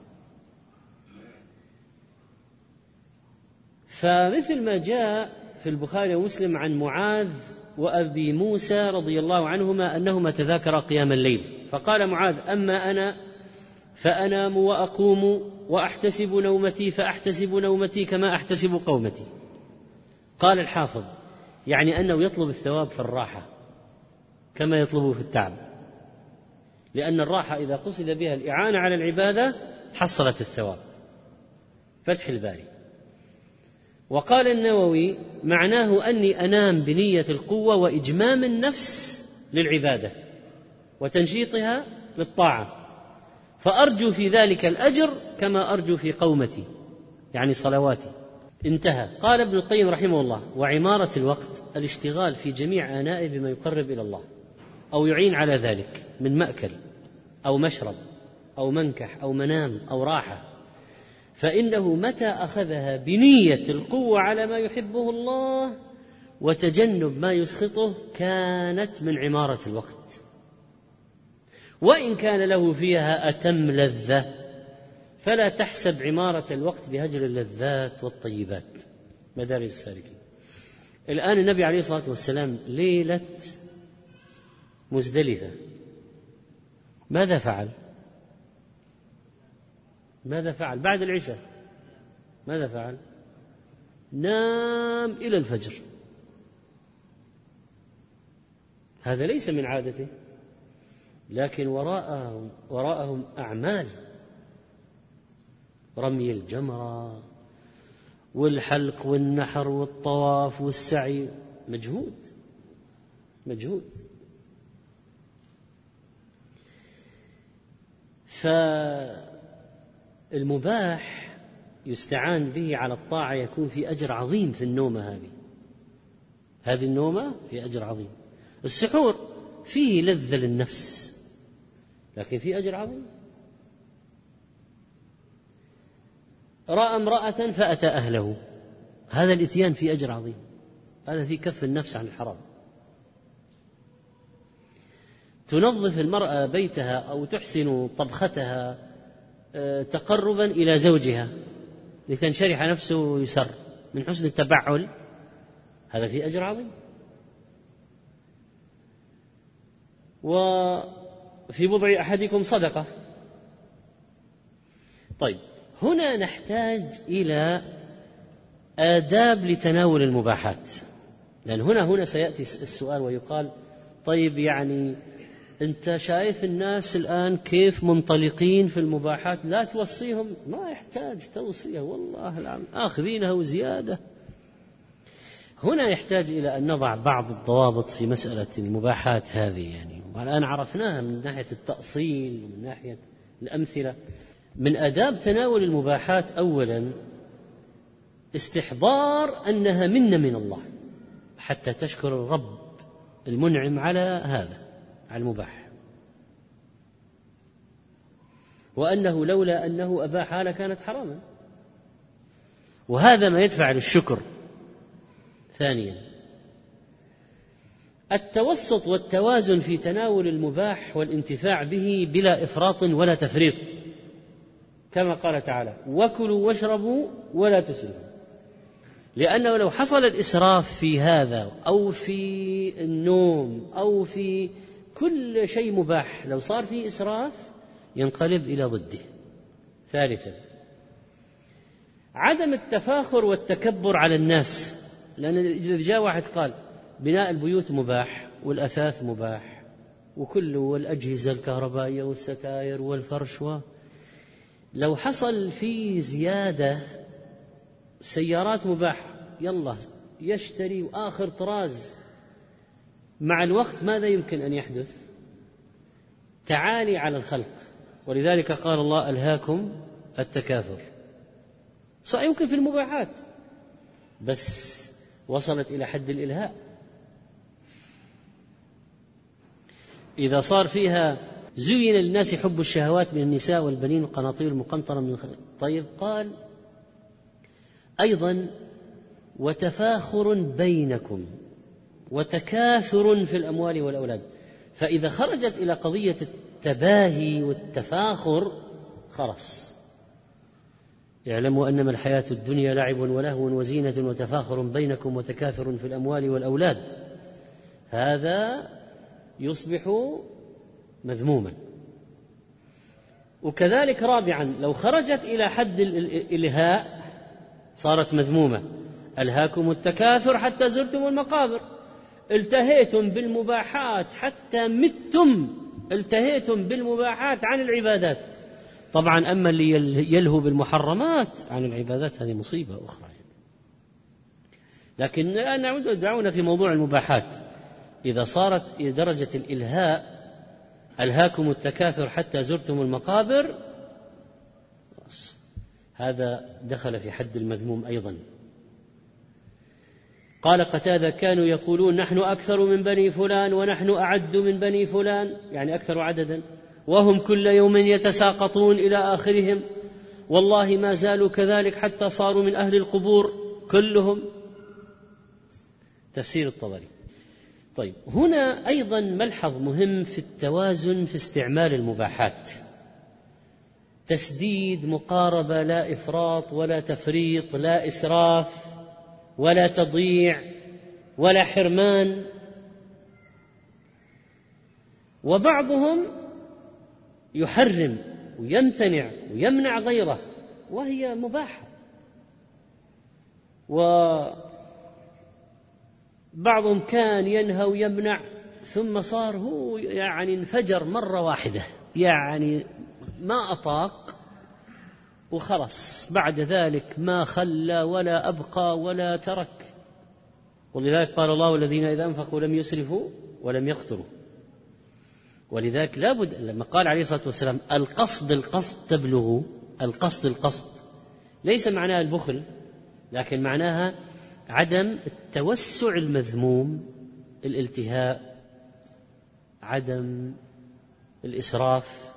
فمثل ما جاء في البخاري ومسلم عن معاذ وأبي موسى رضي الله عنهما أنهما تذاكرا قيام الليل، فقال معاذ: أما أنا فأنام وأقوم وأحتسب نومتي فأحتسب نومتي كما أحتسب قومتي. قال الحافظ: يعني أنه يطلب الثواب في الراحة كما يطلبه في التعب، لأن الراحة إذا قصد بها الإعانة على العبادة حصلت الثواب. فتح الباري. وقال النووي: معناه أني أنام بنية القوة وإجمام النفس للعبادة وتنشيطها للطاعة، فأرجو في ذلك الأجر كما أرجو في قومتي، يعني صلواتي. انتهى. قال ابن القيم رحمه الله: وعمارة الوقت الاشتغال في جميع آنائه بما يقرب إلى الله أو يعين على ذلك من مأكل أو مشرب أو منكح أو منام أو راحة، فإنه متى أخذها بنية القوة على ما يحبه الله وتجنب ما يسخطه كانت من عمارة الوقت، وإن كان له فيها أتم لذة، فلا تحسب عمارة الوقت بهجر اللذات والطيبات. مدارج السالكين. الآن النبي عليه الصلاة والسلام ليلة مزدلفة ماذا فعل؟ بعد العشاء ماذا فعل؟ نام إلى الفجر. هذا ليس من عادته، لكن وراءهم أعمال: رمي الجمرة والحلق والنحر والطواف والسعي، مجهود. فالمباح يستعان به على الطاعة يكون في أجر عظيم في النومة هذه النومة في أجر عظيم. السحور فيه لذة للنفس لكن فيه أجر عظيم. رأى امرأة فأتى أهله، هذا الإتيان فيه أجر عظيم، هذا فيه كف النفس عن الحرام. تنظف المرأة بيتها أو تحسن طبختها تقربا إلى زوجها لتنشرح نفسه ويسر من حسن التبعل، هذا فيه أجر عظيم. وفي بضع أحدكم صدقة. طيب، هنا نحتاج إلى آداب لتناول المباحات، لأن هنا سيأتي السؤال ويقال: طيب يعني أنت شايف الناس الآن كيف منطلقين في المباحات، لا توصيهم؟ ما يحتاج توصية، والله العظيم آخذينها وزيادة. هنا يحتاج إلى أن نضع بعض الضوابط في مسألة المباحات هذه، يعني والآن عرفناها من ناحية التأصيل ومن ناحية الأمثلة. من آداب تناول المباحات أولا استحضار أنها منة من الله حتى تشكر الرب المنعم على هذا، على المباح، وأنه لولا أنه أباحها لكانت حراما، وهذا ما يدفع للشكر. ثانيا التوسط والتوازن في تناول المباح والانتفاع به بلا إفراط ولا تفريط، كما قال تعالى: وكلوا واشربوا ولا تسرفوا. لأنه لو حصل الإسراف في هذا أو في النوم أو في كل شيء مباح، لو صار فيه إسراف ينقلب إلى ضده. ثالثا، عدم التفاخر والتكبر على الناس، لأن إذا جاء واحد قال بناء البيوت مباح والأثاث مباح وكله والأجهزة الكهربائية والستائر والفرش، لو حصل في زيادة سيارات مباح يلا يشتري آخر طراز، مع الوقت ماذا يمكن أن يحدث؟ تعالي على الخلق. ولذلك قال الله: ألهاكم التكاثر. يمكن في المباحات بس وصلت إلى حد الإلهاء. إذا صار فيها زين للناس حب الشهوات من النساء والبنين والقناطير المقنطرة من طيب، قال أيضا: وتفاخر بينكم وتكاثر في الأموال والأولاد. فإذا خرجت إلى قضية التباهي والتفاخر خلاص، اعلموا أنما الحياة الدنيا لعب ولهو وزينة وتفاخر بينكم وتكاثر في الأموال والأولاد، هذا يصبح مذموما. وكذلك رابعا، لو خرجت إلى حد الإلهاء صارت مذمومة. ألهاكم التكاثر حتى زرتم المقابر، التهيتم بالمباحات حتى متم، التهيتم بالمباحات عن العبادات. طبعا أما اللي يلهو بالمحرمات عن العبادات هذه مصيبة أخرى. لكن نعود دعونا في موضوع المباحات. إذا صارت إلى درجة الإلهاء، ألهاكم التكاثر حتى زرتم المقابر، هذا دخل في حد المذموم أيضا. قال قتادة: كانوا يقولون نحن أكثر من بني فلان ونحن أعد من بني فلان، يعني أكثر عددا، وهم كل يوم يتساقطون إلى آخرهم، والله ما زالوا كذلك حتى صاروا من أهل القبور كلهم. تفسير الطبري. طيب، هنا أيضا ملحظ مهم في التوازن في استعمال المباحات: تسديد، مقاربة، لا إفراط ولا تفريط، لا إسراف ولا تضييع ولا حرمان. وبعضهم يحرم ويمتنع ويمنع غيره وهي مباحة، وبعضهم كان ينهى ويمنع ثم صار هو يعني انفجر مرة واحدة، يعني ما أطاق وخلص، بعد ذلك ما خلى ولا أبقى ولا ترك. ولذلك قال الله: الذين إذا أنفقوا لم يسرفوا ولم يقتروا. ولذلك لابد، لما قال عليه الصلاة والسلام: القصد تبلغ، القصد ليس معناها البخل، لكن معناها عدم التوسع المذموم، الالتهاء، عدم الإسراف،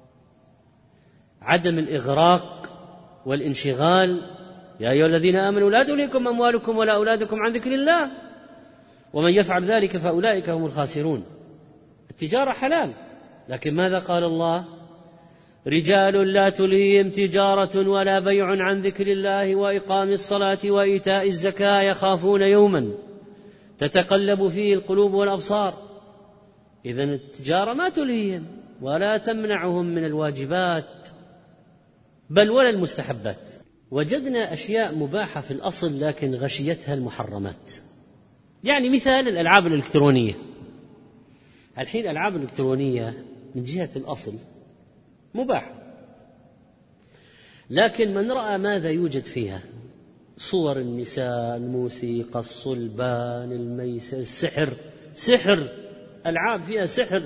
عدم الإغراق والانشغال. يا أيها الذين آمنوا لا تلهكم أموالكم ولا أولادكم عن ذكر الله ومن يفعل ذلك فأولئك هم الخاسرون. التجارة حلال، لكن ماذا قال الله؟ رجال لا تلهيهم تجارة ولا بيع عن ذكر الله وإقام الصلاة وإيتاء الزكاة يخافون يوما تتقلب فيه القلوب والأبصار. إذن التجارة ما تلهيهم ولا تمنعهم من الواجبات بل ولا المستحبات. وجدنا أشياء مباحة في الأصل لكن غشيتها المحرمات. يعني مثال الألعاب الإلكترونية. الحين الألعاب الإلكترونية من جهة الأصل مباح، لكن من رأى ماذا يوجد فيها: صور النساء، الموسيقى، الصلبان، الميسر، سحر، ألعاب فيها سحر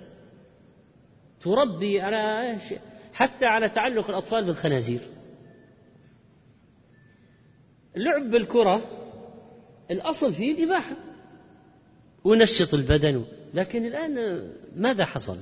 تربي على حتى على تعلق الأطفال بالخنازير. اللعب بالكرة الأصل فيه الإباحة ونشط البدن، لكن الآن ماذا حصل؟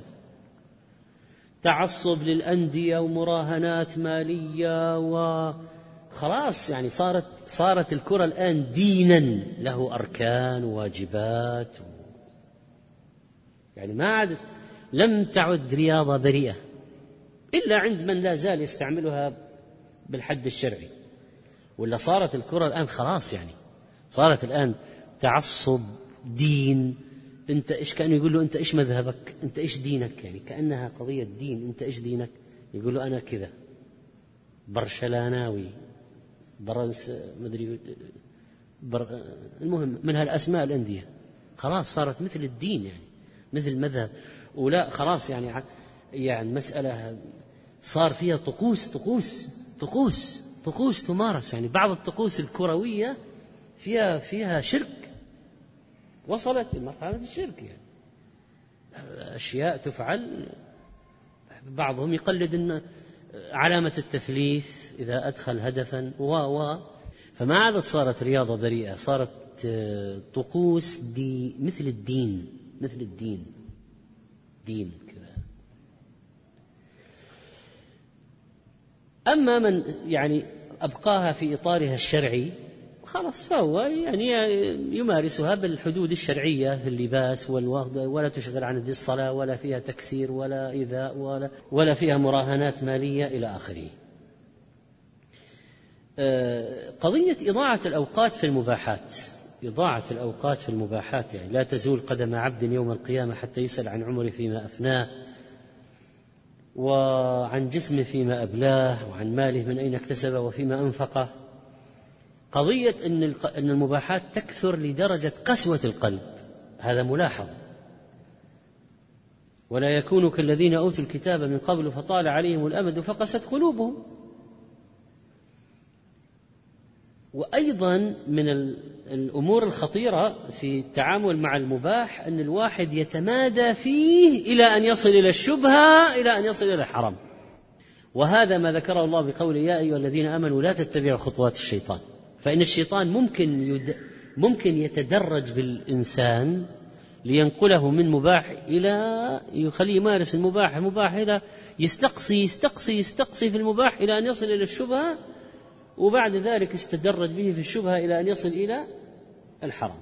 تعصب للأندية ومراهنات مالية وخلاص، يعني صارت الكرة الآن دينا له أركان وواجبات يعني ما عاد، لم تعد رياضة بريئة. إلا عند من لا زال يستعملها بالحد الشرعي. ولا صارت الكرة الآن خلاص، يعني صارت الآن تعصب دين. أنت إيش، كأنه يقول له أنت إيش مذهبك، أنت إيش دينك، يعني كأنها قضية دين. أنت إيش دينك؟ يقول له أنا كذا برشلاناوي، برنس مدري المهم من هالأسماء الأندية. خلاص صارت مثل الدين، يعني مثل مذهب. ولا خلاص يعني مسألة صار فيها طقوس تمارس. يعني بعض الطقوس الكروية فيها شرك، وصلت لمرحلة الشرك. يعني أشياء تفعل، بعضهم يقلد إن علامة التثليث إذا أدخل هدفا فما عادت صارت رياضة بريئة، صارت طقوس دي مثل الدين دين كذا. أما من يعني أبقاها في إطارها الشرعي خلاص، فهو يعني يمارسها بالحدود الشرعية في اللباس ولا تشغل عن الصلاة، ولا فيها تكسير ولا إيذاء ولا فيها مراهنات مالية إلى آخره. قضية إضاعة الأوقات في المباحات، يعني لا تزول قدم عبد يوم القيامة حتى يسأل عن عمره فيما أفناه، وعن جسمه فيما أبلاه، وعن ماله من أين اكتسبه وفيما أنفقه. قضية أن المباحات تكثر لدرجة قسوة القلب، هذا ملاحظ. ولا يكونوا كالذين أوتوا الكتاب من قبل فطال عليهم الأمد فقست قلوبهم. وأيضا من الأمور الخطيرة في التعامل مع المباح أن الواحد يتمادى فيه إلى أن يصل إلى الشبهة، إلى أن يصل إلى الحرام. وهذا ما ذكره الله بقوله يا أيها الذين آمنوا لا تتبعوا خطوات الشيطان، فإن الشيطان ممكن يتدرج بالإنسان لينقله من مباح إلى يخليه يمارس المباح إلى يستقصي في المباح إلى أن يصل إلى الشبهة، وبعد ذلك استدرج به في الشبهة إلى أن يصل إلى الحرام.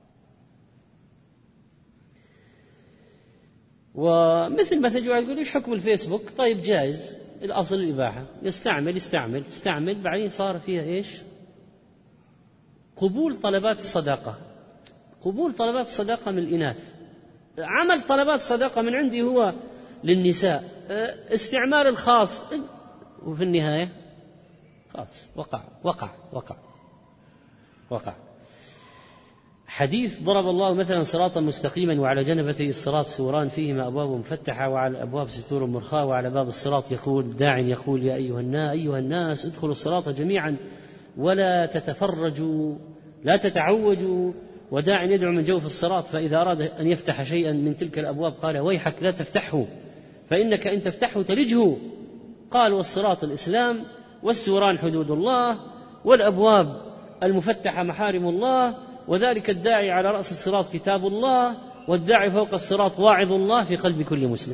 ومثل ما تجي يقول إيش حكم الفيسبوك؟ طيب جائز، الأصل الإباحة، يستعمل بعدين صار فيها إيش؟ قبول طلبات الصداقة من الإناث، عمل طلبات الصداقة من عندي هو للنساء، استعمال الخاص، وفي النهاية خلاص وقع. حديث ضرب الله مثلا صراطا مستقيما وعلى جنبتي الصراط سوران فيهما أبواب مفتحة وعلى الأبواب ستور مرخاة وعلى باب الصراط يقول يا أيها الناس ادخلوا الصراط جميعا ولا تتفرجوا لا تتعوجوا، وداع يدعو من جوف الصراط فإذا أراد أن يفتح شيئا من تلك الأبواب قال ويحك لا تفتحه فإنك إن تفتحه تلجه. قال والصراط الإسلام، والسوران حدود الله، والأبواب المفتحة محارم الله، وذلك الداعي على رأس الصراط كتاب الله، والداعي فوق الصراط واعظ الله في قلب كل مسلم.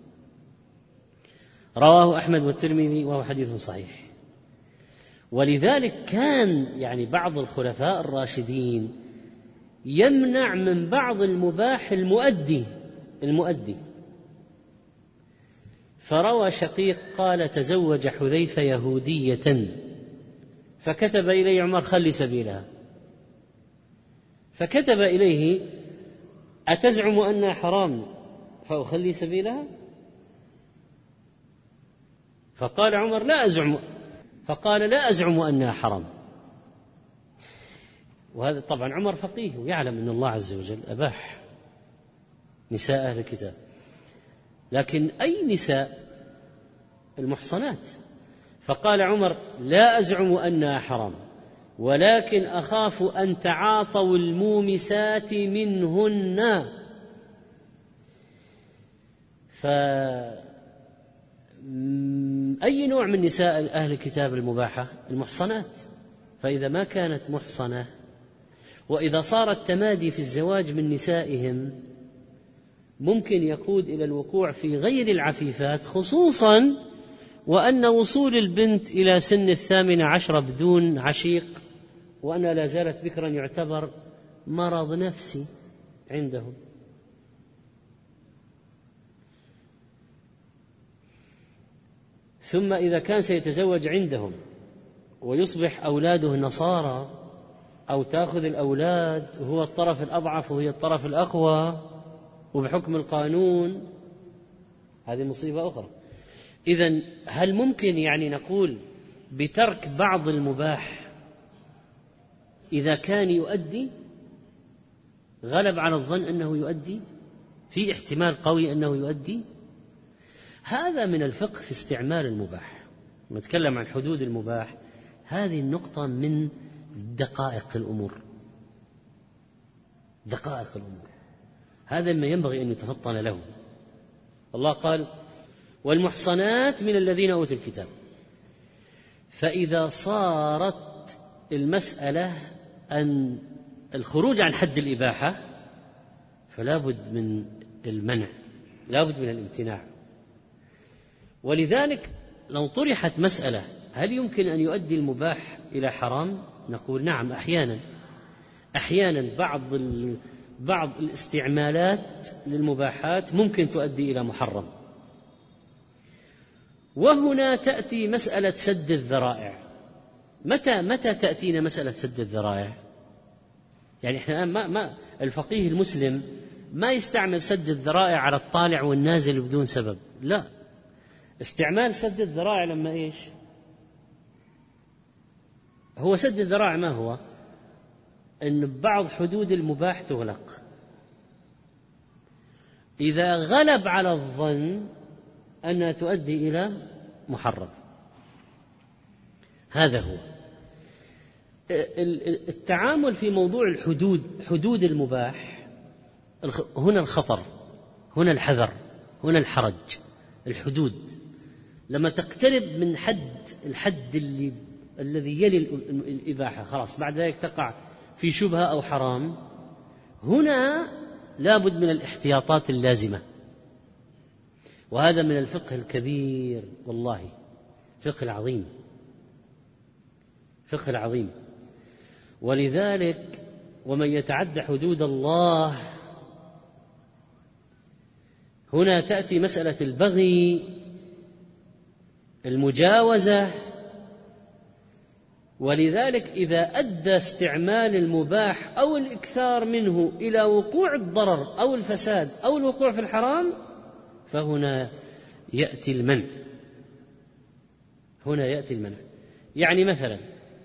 رواه أحمد والترمذي وهو حديث صحيح. ولذلك كان يعني بعض الخلفاء الراشدين يمنع من بعض المباح المؤدي. فروى شقيق قال تزوج حذيفة يهودية فكتب إليه عمر خلي سبيلها، فكتب إليه أتزعم أنها حرام فأخلي سبيلها؟ فقال عمر لا أزعم أنها حرام. وهذا طبعا عمر فقيه ويعلم أن الله عز وجل أباح نساء أهل الكتاب، لكن أي نساء؟ المحصنات. فقال عمر لا أزعم أنها حرام ولكن أخاف أن تعاطوا المومسات منهن. أي نوع من نساء أهل الكتاب المباحة؟ المحصنات. فإذا ما كانت محصنة وإذا صار التمادي في الزواج من نسائهم ممكن يقود إلى الوقوع في غير العفيفات، خصوصا وأن وصول البنت إلى سن 18 بدون عشيق وأنها لا زالت بكرا يعتبر مرض نفسي عندهم. ثم إذا كان سيتزوج عندهم ويصبح أولاده نصارى، أو تأخذ الأولاد وهو الطرف الأضعف وهي الطرف الأقوى وبحكم القانون، هذه مصيبة أخرى. إذن هل ممكن يعني نقول بترك بعض المباح إذا كان يؤدي، غلب على الظن أنه يؤدي، في احتمال قوي أنه يؤدي؟ هذا من الفقه في استعمال المباح. نتكلم عن حدود المباح، هذه النقطة من دقائق الأمور، دقائق الأمور، هذا ما ينبغي أن يتفطن له. الله قال: والمحصنات من الذين أوتوا الكتاب. فإذا صارت المسألة أن الخروج عن حد الإباحة فلا بد من المنع، لا بد من الامتناع. ولذلك لو طرحت مسألة هل يمكن أن يؤدي المباح إلى حرام، نقول نعم، أحيانا بعض الاستعمالات للمباحات ممكن تؤدي إلى محرم. وهنا تأتي مسألة سد الذرائع. متى تأتينا مسألة سد الذرائع؟ يعني احنا ما الفقيه المسلم ما يستعمل سد الذرائع على الطالع والنازل بدون سبب، لا. استعمال سد الذرائع لما ايش؟ هو سد الذرائع ما هو؟ ان بعض حدود المباح تغلق إذا غلب على الظن أنها تؤدي إلى محرم. هذا هو التعامل في موضوع حدود المباح. هنا الخطر، هنا الحذر، هنا الحرج. الحدود لما تقترب من الحد الذي يلي الإباحة، خلاص بعد ذلك تقع في شبهة أو حرام، هنا لابد من الاحتياطات اللازمة. وهذا من الفقه الكبير، والله فقه العظيم، فقه العظيم. ولذلك ومن يتعد حدود الله، هنا تأتي مسألة البغي، المجاوزة. ولذلك إذا أدى استعمال المباح أو الإكثار منه إلى وقوع الضرر أو الفساد أو الوقوع في الحرام، فهنا يأتي المنع. هنا يأتي المنع. يعني مثلا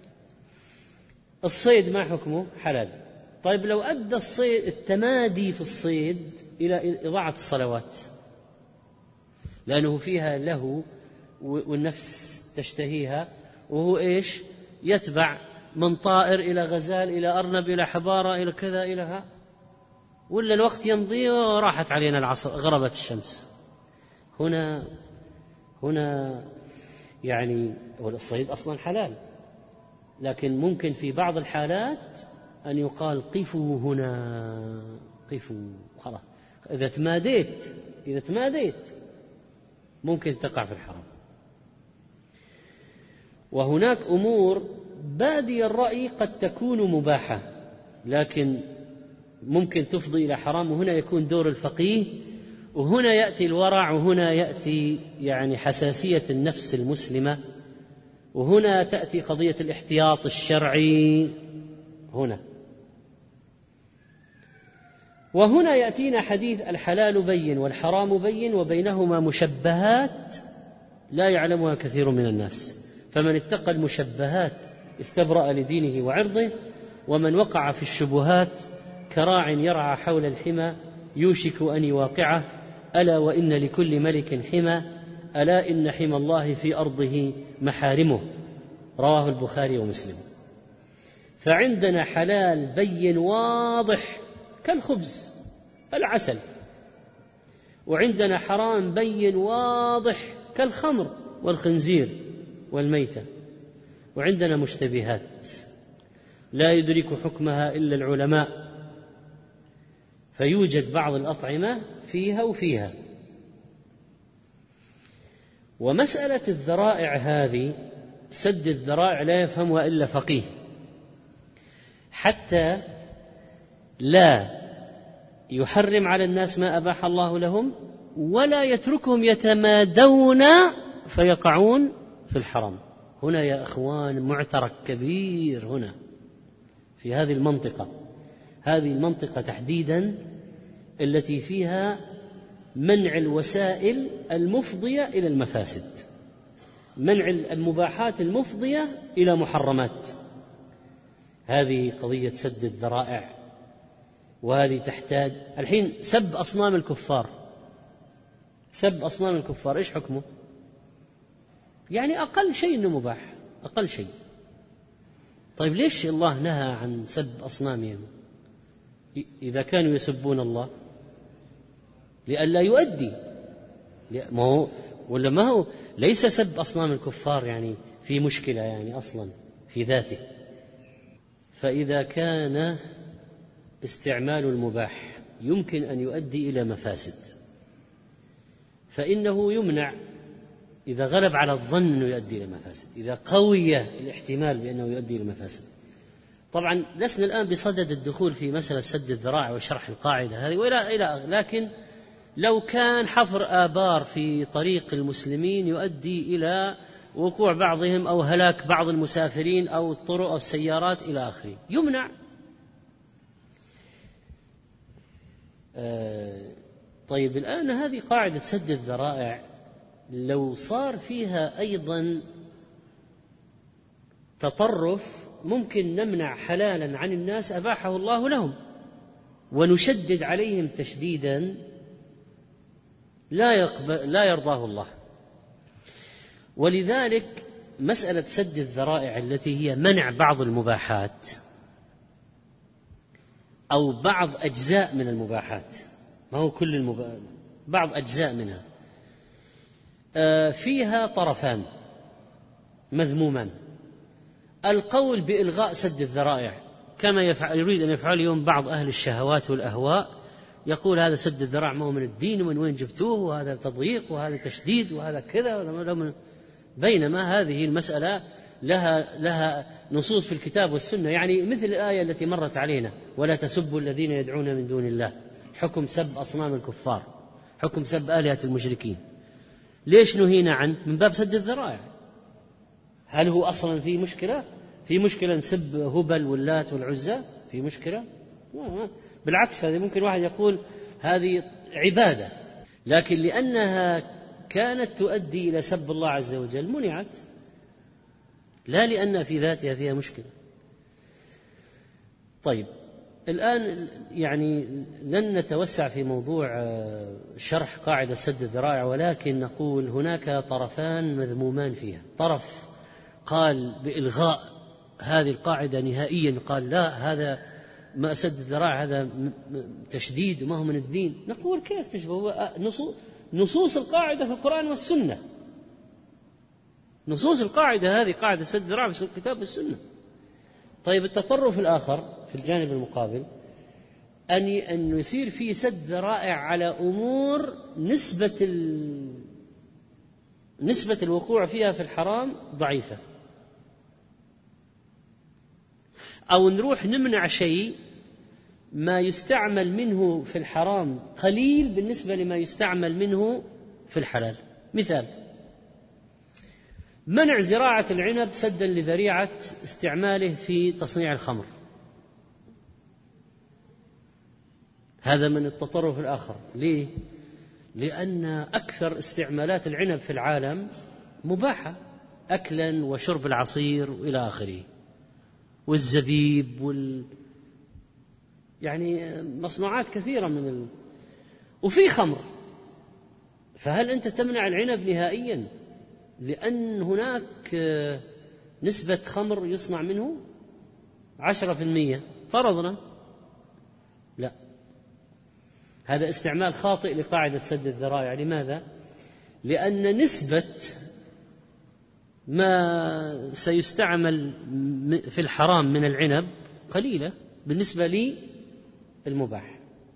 الصيد ما حكمه؟ حلال. طيب لو أدى التمادي في الصيد إلى إضاعة الصلوات، لأنه فيها له والنفس تشتهيها، وهو إيش؟ يتبع من طائر إلى غزال إلى أرنب إلى حبارة إلى كذا إلى ها، ولا الوقت يمضي وراحت علينا العصر، غربت الشمس. هنا يعني والصيد أصلا حلال، لكن ممكن في بعض الحالات أن يقال قفوا هنا، قفوا خلاص. إذا تماديت ممكن تقع في الحرام. وهناك أمور بادي الرأي قد تكون مباحة لكن ممكن تفضي إلى حرام، وهنا يكون دور الفقيه، وهنا يأتي الورع، وهنا يأتي يعني حساسية النفس المسلمة، وهنا تأتي قضية الاحتياط الشرعي. وهنا يأتينا حديث الحلال بين والحرام بين وبينهما مشبهات لا يعلمها كثير من الناس، فمن اتقى المشبهات استبرأ لدينه وعرضه، ومن وقع في الشبهات كراع يرعى حول الحمى يوشك أن يواقعه، ألا وإن لكل ملك حمى، ألا إن حمى الله في أرضه محارمه. رواه البخاري ومسلم. فعندنا حلال بين واضح كالخبز العسل، وعندنا حرام بين واضح كالخمر والخنزير والميتة، وعندنا مشتبهات لا يدرك حكمها إلا العلماء، فيوجد بعض الأطعمة فيها وفيها. ومسألة الذرائع هذه، سد الذرائع لا يفهمها إلا فقيه، حتى لا يحرم على الناس ما أباح الله لهم، ولا يتركهم يتمادون فيقعون في الحرام. هنا يا أخوان معترك كبير هنا في هذه المنطقة تحديدا التي فيها منع الوسائل المفضية إلى المفاسد، منع المباحات المفضية إلى محرمات. هذه قضية سد الذرائع، وهذه تحتاج الحين سب أصنام الكفار. إيش حكمه؟ يعني أقل شيء إنه مباح، أقل شيء. طيب ليش الله نهى عن سب أصنامهم إذا كانوا يسبون الله؟ لئلا يؤدي، ما هو ليس سب أصنام الكفار يعني في مشكلة يعني أصلا في ذاته. فإذا كان استعمال المباح يمكن أن يؤدي إلى مفاسد فإنه يمنع إذا غلب على الظن أنه يؤدي إلى مفاسد، إذا قوي الاحتمال بأنه يؤدي إلى مفاسد. طبعا لسنا الآن بصدد الدخول في مسألة سد الذرائع وشرح القاعدة هذه لكن لو كان حفر آبار في طريق المسلمين يؤدي إلى وقوع بعضهم أو هلاك بعض المسافرين أو الطرق أو السيارات إلى آخره، يمنع. طيب الآن هذه قاعدة سد الذرائع لو صار فيها أيضا تطرف ممكن نمنع حلالا عن الناس أباحه الله لهم ونشدد عليهم تشديدا لا يرضاه الله. ولذلك مسألة سد الذرائع التي هي منع بعض المباحات أو بعض أجزاء من المباحات، ما هو كل بعض أجزاء منها، فيها طرفان مذمومان. القول بإلغاء سد الذرائع كما يريد أن يفعل اليوم بعض أهل الشهوات والأهواء، يقول هذا سد الذرائع ما هو من الدين ومن وين جبتوه وهذا تضييق وهذا تشديد وهذا كذا، بينما هذه المسألة لها نصوص في الكتاب والسنة. يعني مثل الآية التي مرت علينا ولا تسبوا الذين يدعون من دون الله، حكم سب أصنام الكفار، حكم سب آلهة المشركين. ليش نهينا عنه؟ من باب سد الذرائع. هل هو أصلا في مشكلة نسب هبل واللات والعزى؟ في مشكلة؟ بالعكس، هذه ممكن واحد يقول هذه عبادة، لكن لأنها كانت تؤدي إلى سب الله عز وجل منعت، لا لأن في ذاتها فيها مشكلة. طيب الآن يعني لن نتوسع في موضوع شرح قاعدة سد الذرائع، ولكن نقول هناك طرفان مذمومان فيها. طرف قال بإلغاء هذه القاعدة نهائيا، قال لا، هذا ما سد الذرائع هذا تشديد وما هو من الدين. نقول كيف تشبه نصوص القاعدة في القرآن والسنة، نصوص القاعدة هذه قاعدة سد الذرائع في الكتاب والسنة. طيب التطرف الآخر في الجانب المقابل أن يصير في سد ذرائع على أمور نسبة الوقوع فيها في الحرام ضعيفة، أو نروح نمنع شيء ما يستعمل منه في الحرام قليل بالنسبة لما يستعمل منه في الحلال. مثال: منع زراعة العنب سدا لذريعة استعماله في تصنيع الخمر، هذا من التطرف الآخر. ليه؟ لأن أكثر استعمالات العنب في العالم مباحة، أكلا وشرب العصير وإلى آخره، والزبيب يعني مصنوعات كثيرة وفي خمر. فهل أنت تمنع العنب نهائيا لأن هناك نسبة خمر يصنع منه 10% فرضنا؟ لا، هذا استعمال خاطئ لقاعدة سد الذرائع. لماذا؟ لأن نسبة ما سيستعمل في الحرام من العنب قليلة بالنسبة للمباح.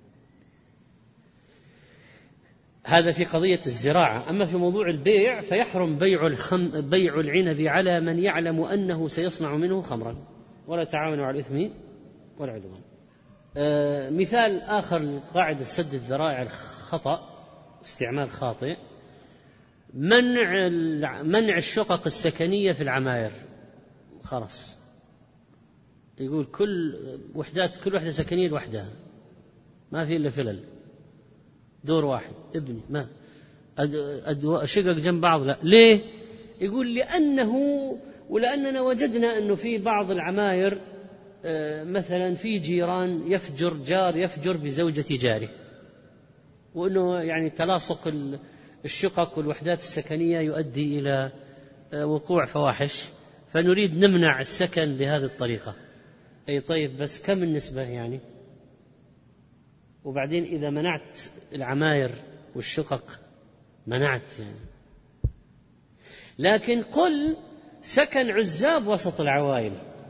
هذا في قضية الزراعة. أما في موضوع البيع فيحرم بيع العنب على من يعلم أنه سيصنع منه خمرا، ولا تعاونوا على الإثم والعدوان. مثال آخر لقاعدة سد الذرائع الخطأ، استعمال خاطئ، منع الشقق السكنية في العماير، خلاص يقول كل وحدة سكنية لوحدها، ما في إلا فلل، دور واحد ابني، ما شقق جنب بعض، لا. ليه؟ يقول ولأننا وجدنا أنه في بعض العماير مثلا في جيران جار يفجر بزوجة جاره، وأنه يعني تلاصق الشقق والوحدات السكنية يؤدي إلى وقوع فواحش، فنريد نمنع السكن بهذه الطريقة. أي طيب، بس كم النسبة يعني؟ وبعدين إذا منعت العماير والشقق منعت يعني. لكن قل سكن عزاب وسط العوائل،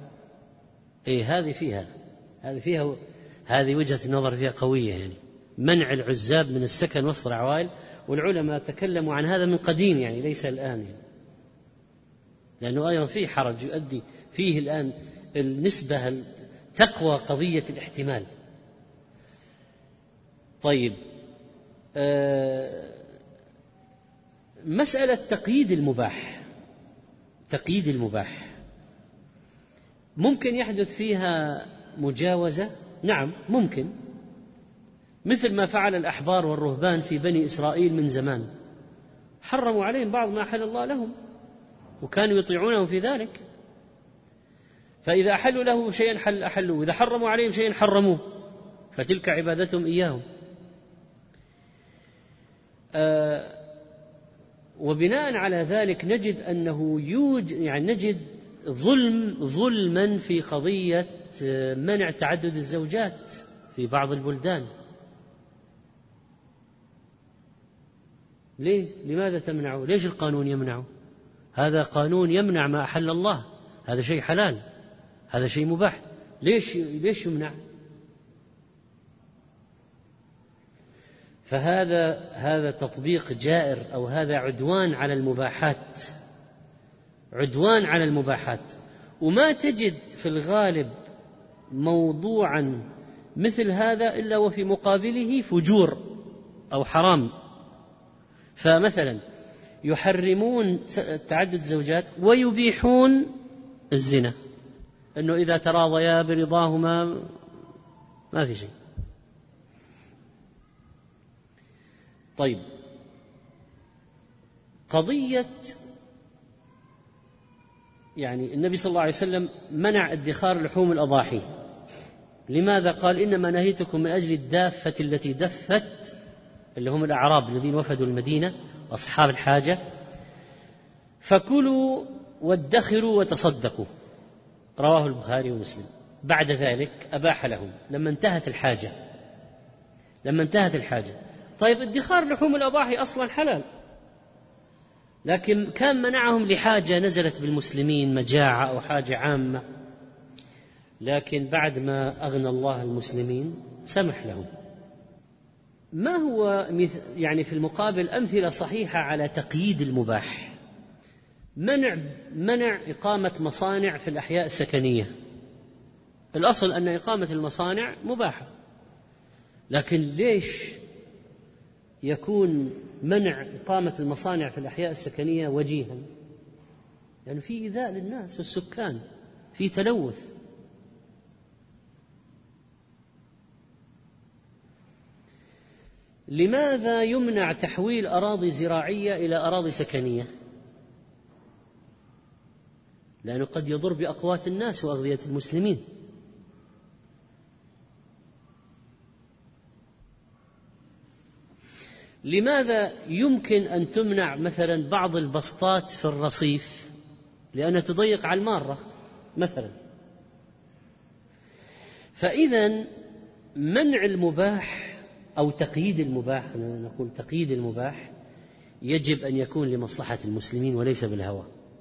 هذه وجهة النظر فيها قوية، يعني منع العزاب من السكن وسط العوائل، والعلماء تكلموا عن هذا من قديم، يعني ليس الآن يعني. لأنه أيضا فيه حرج يؤدي فيه الآن النسبة تقوى قضية الاحتمال. طيب، مسألة تقييد المباح ممكن يحدث فيها مجاوزة، نعم ممكن، مثل ما فعل الأحبار والرهبان في بني إسرائيل من زمان، حرموا عليهم بعض ما أحل الله لهم وكانوا يطيعونهم في ذلك، فإذا أحلوا له شيئا أحلوه، وإذا حرموا عليهم شيئا حرموه، فتلك عبادتهم إياهم. وبناء على ذلك نجد أنه نجد ظلما في قضية منع تعدد الزوجات في بعض البلدان. لماذا تمنعه؟ ليش القانون يمنعه؟ هذا قانون يمنع ما أحل الله، هذا شيء حلال، هذا شيء مباح، ليش يمنع؟ فهذا تطبيق جائر، أو هذا عدوان على المباحات، وما تجد في الغالب موضوعا مثل هذا إلا وفي مقابله فجور أو حرام. فمثلا يحرمون تعدد الزوجات ويبيحون الزنا، أنه إذا تراضيا برضاهما ما في شيء. طيب، قضية يعني النبي صلى الله عليه وسلم منع ادخار لحوم الأضاحي. لماذا؟ قال إنما نهيتكم من أجل الدافة التي دفت، اللي هم الأعراب الذين وفدوا المدينة أصحاب الحاجة، فكلوا وادخروا وتصدقوا، رواه البخاري ومسلم. بعد ذلك أباح لهم لما انتهت الحاجة. طيب، ادخار لحوم الأضاحي أصلا حلال، لكن كان منعهم لحاجة نزلت بالمسلمين، مجاعة أو حاجة عامة، لكن بعد ما أغنى الله المسلمين سمح لهم. ما هو يعني في المقابل أمثلة صحيحة على تقييد المباح؟ منع إقامة مصانع في الأحياء السكنية. الأصل أن إقامة المصانع مباحة، لكن ليش يكون منع إقامة المصانع في الأحياء السكنية وجيها؟ لأنه يعني في إيذاء للناس والسكان، في تلوث. لماذا يمنع تحويل أراضي زراعية إلى أراضي سكنية؟ لأنه قد يضر بأقوات الناس وأغذية المسلمين. لماذا يمكن أن تمنع مثلا بعض البسطات في الرصيف؟ لأنها تضيق على المارة مثلا. فإذا منع المباح أو تقييد المباح، نقول تقييد المباح، يجب أن يكون لمصلحة المسلمين وليس بالهوى.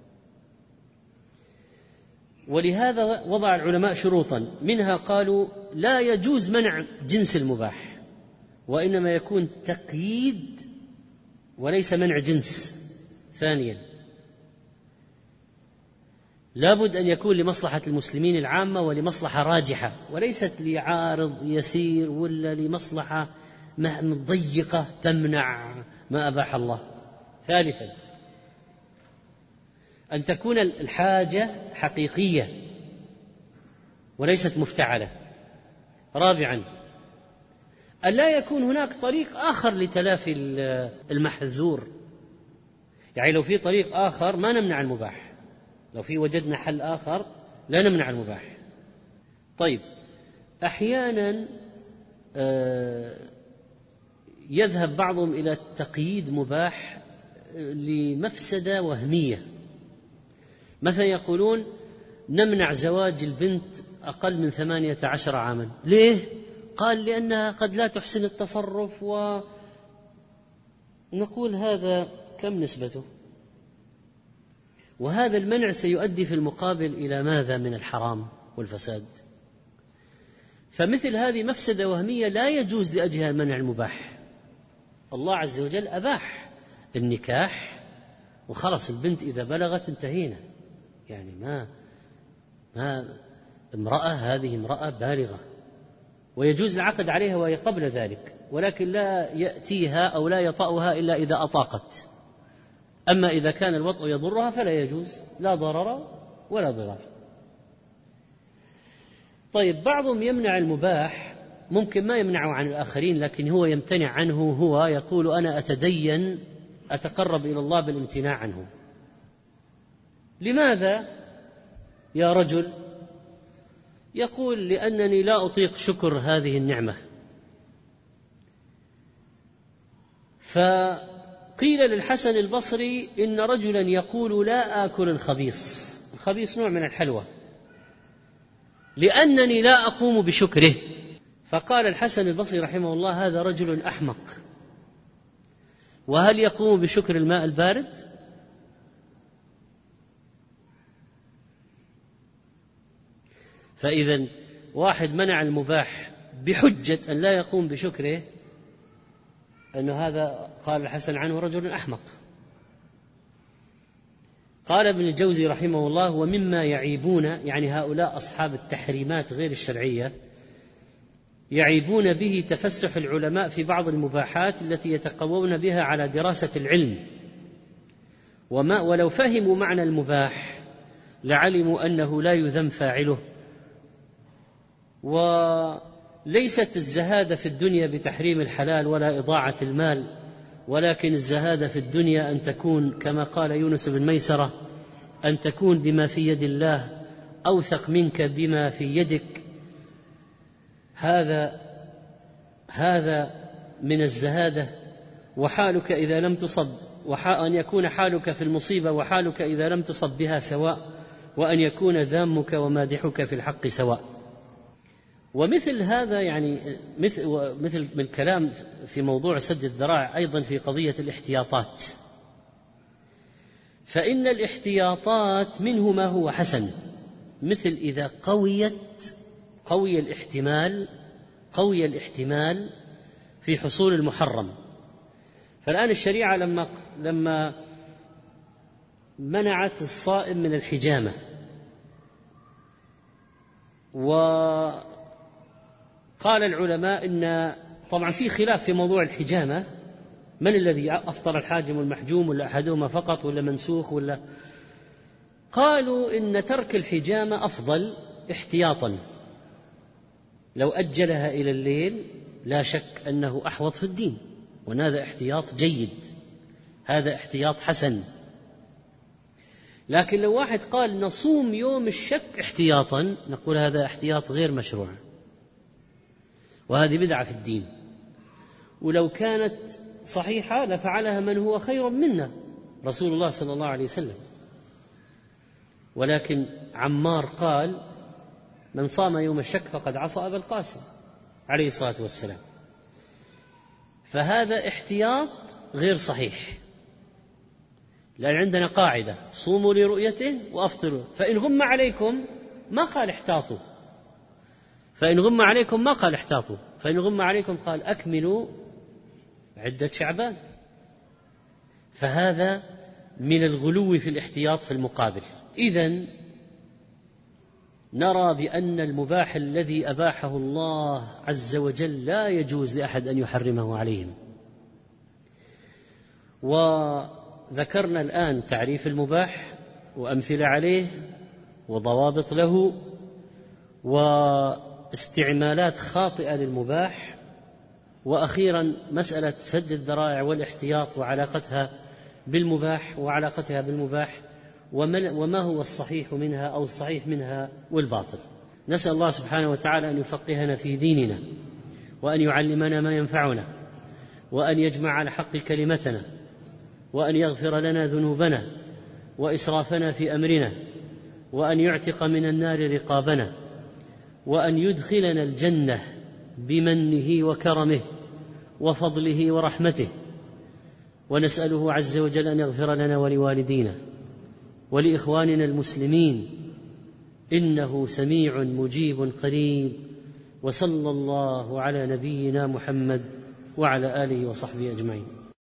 ولهذا وضع العلماء شروطا، منها قالوا لا يجوز منع جنس المباح، وإنما يكون تقييد وليس منع جنس. ثانيا، لابد أن يكون لمصلحة المسلمين العامة ولمصلحة راجحة، وليست لعارض يسير ولا لمصلحة ضيقة تمنع ما أباح الله. ثالثا أن تكون الحاجة حقيقية وليست مفتعلة. رابعا أن لا يكون هناك طريق آخر لتلافي المحذور، يعني لو في طريق آخر ما نمنع المباح، لو في وجدنا حل آخر لا نمنع المباح. طيب، أحيانا يذهب بعضهم إلى تقييد مباح لمفسدة وهمية، مثلا يقولون نمنع زواج البنت أقل من 18 عاما. ليه؟ قال لأنها قد لا تحسن التصرف، ونقول هذا كم نسبته؟ وهذا المنع سيؤدي في المقابل إلى ماذا من الحرام والفساد؟ فمثل هذه مفسدة وهمية لا يجوز لأجلها منع المباح. الله عز وجل أباح النكاح وخلص، البنت إذا بلغت انتهينا، يعني ما امرأة، هذه امرأة بالغة ويجوز العقد عليها وهي قبل ذلك، ولكن لا يأتيها أو لا يطأها إلا إذا أطاقت. أما إذا كان الوطء يضرها فلا يجوز، لا ضرر ولا ضرار. طيب، بعضهم يمنع المباح، ممكن ما يمنعه عن الآخرين لكن هو يمتنع عنه، هو يقول أنا أتدين أتقرب إلى الله بالامتناع عنه. لماذا يا رجل؟ يقول لأنني لا أطيق شكر هذه النعمة. فقيل للحسن البصري إن رجلا يقول لا آكل الخبيث، الخبيث نوع من الحلوى، لأنني لا أقوم بشكره. فقال الحسن البصري رحمه الله هذا رجل أحمق، وهل يقوم بشكر الماء البارد؟ فإذا واحد منع المباح بحجة أن لا يقوم بشكره، أن هذا قال الحسن عنه رجل أحمق. قال ابن الجوزي رحمه الله ومما يعيبون، يعني هؤلاء أصحاب التحريمات غير الشرعية، يعيبون به تفسح العلماء في بعض المباحات التي يتقوون بها على دراسة العلم، ولو فهموا معنى المباح لعلموا أنه لا يذم فاعله. وليست الزهادة في الدنيا بتحريم الحلال ولا إضاعة المال، ولكن الزهادة في الدنيا أن تكون كما قال يونس بن ميسرة، أن تكون بما في يد الله أوثق منك بما في يدك. هذا من الزهادة. وحالك إذا لم تصب، أن يكون حالك في المصيبة وحالك إذا لم تصب بها سواء، وأن يكون ذامك ومادحك في الحق سواء. ومثل هذا يعني مثل من كلام في موضوع سد الذرائع أيضا في قضية الاحتياطات، فإن الاحتياطات منه ما هو حسن، مثل إذا قوي الاحتمال في حصول المحرم. فالآن الشريعة لما منعت الصائم من الحجامة، وقال العلماء إن طبعا في خلاف في موضوع الحجامة، من الذي أفطر الحاجم والمحجوم، ولا أحدهما فقط، ولا منسوخ، ولا؟ قالوا إن ترك الحجامة أفضل احتياطا، لو أجلها إلى الليل لا شك أنه أحوط في الدين، وهذا احتياط جيد، هذا احتياط حسن. لكن لو واحد قال نصوم يوم الشك احتياطا، نقول هذا احتياط غير مشروع، وهذه بدعة في الدين. ولو كانت صحيحة لفعلها من هو خير منا، رسول الله صلى الله عليه وسلم. ولكن عمار قال من صام يوم الشك فقد عصى أبا القاسم عليه الصلاة والسلام. فهذا احتياط غير صحيح، لأن عندنا قاعدة صوموا لرؤيته وأفطروا، فإن غم عليكم ما قال احتاطوا، فإن غم عليكم قال أكملوا عدة شعبان. فهذا من الغلو في الاحتياط في المقابل. إذن نرى بأن المباح الذي أباحه الله عز وجل لا يجوز لأحد أن يحرمه عليهم. وذكرنا الآن تعريف المباح وأمثلة عليه وضوابط له واستعمالات خاطئة للمباح، وأخيرا مسألة سد الذرائع والاحتياط وعلاقتها بالمباح وما هو الصحيح منها أو الصحيح منها والباطل. نسأل الله سبحانه وتعالى أن يفقهنا في ديننا، وأن يعلمنا ما ينفعنا، وأن يجمع على حق كلمتنا، وأن يغفر لنا ذنوبنا وإسرافنا في أمرنا، وأن يعتق من النار رقابنا، وأن يدخلنا الجنة بمنه وكرمه وفضله ورحمته. ونسأله عز وجل أن يغفر لنا ولوالدينا ولإخواننا المسلمين، إنه سميع مجيب قريب. وصلى الله على نبينا محمد وعلى آله وصحبه أجمعين.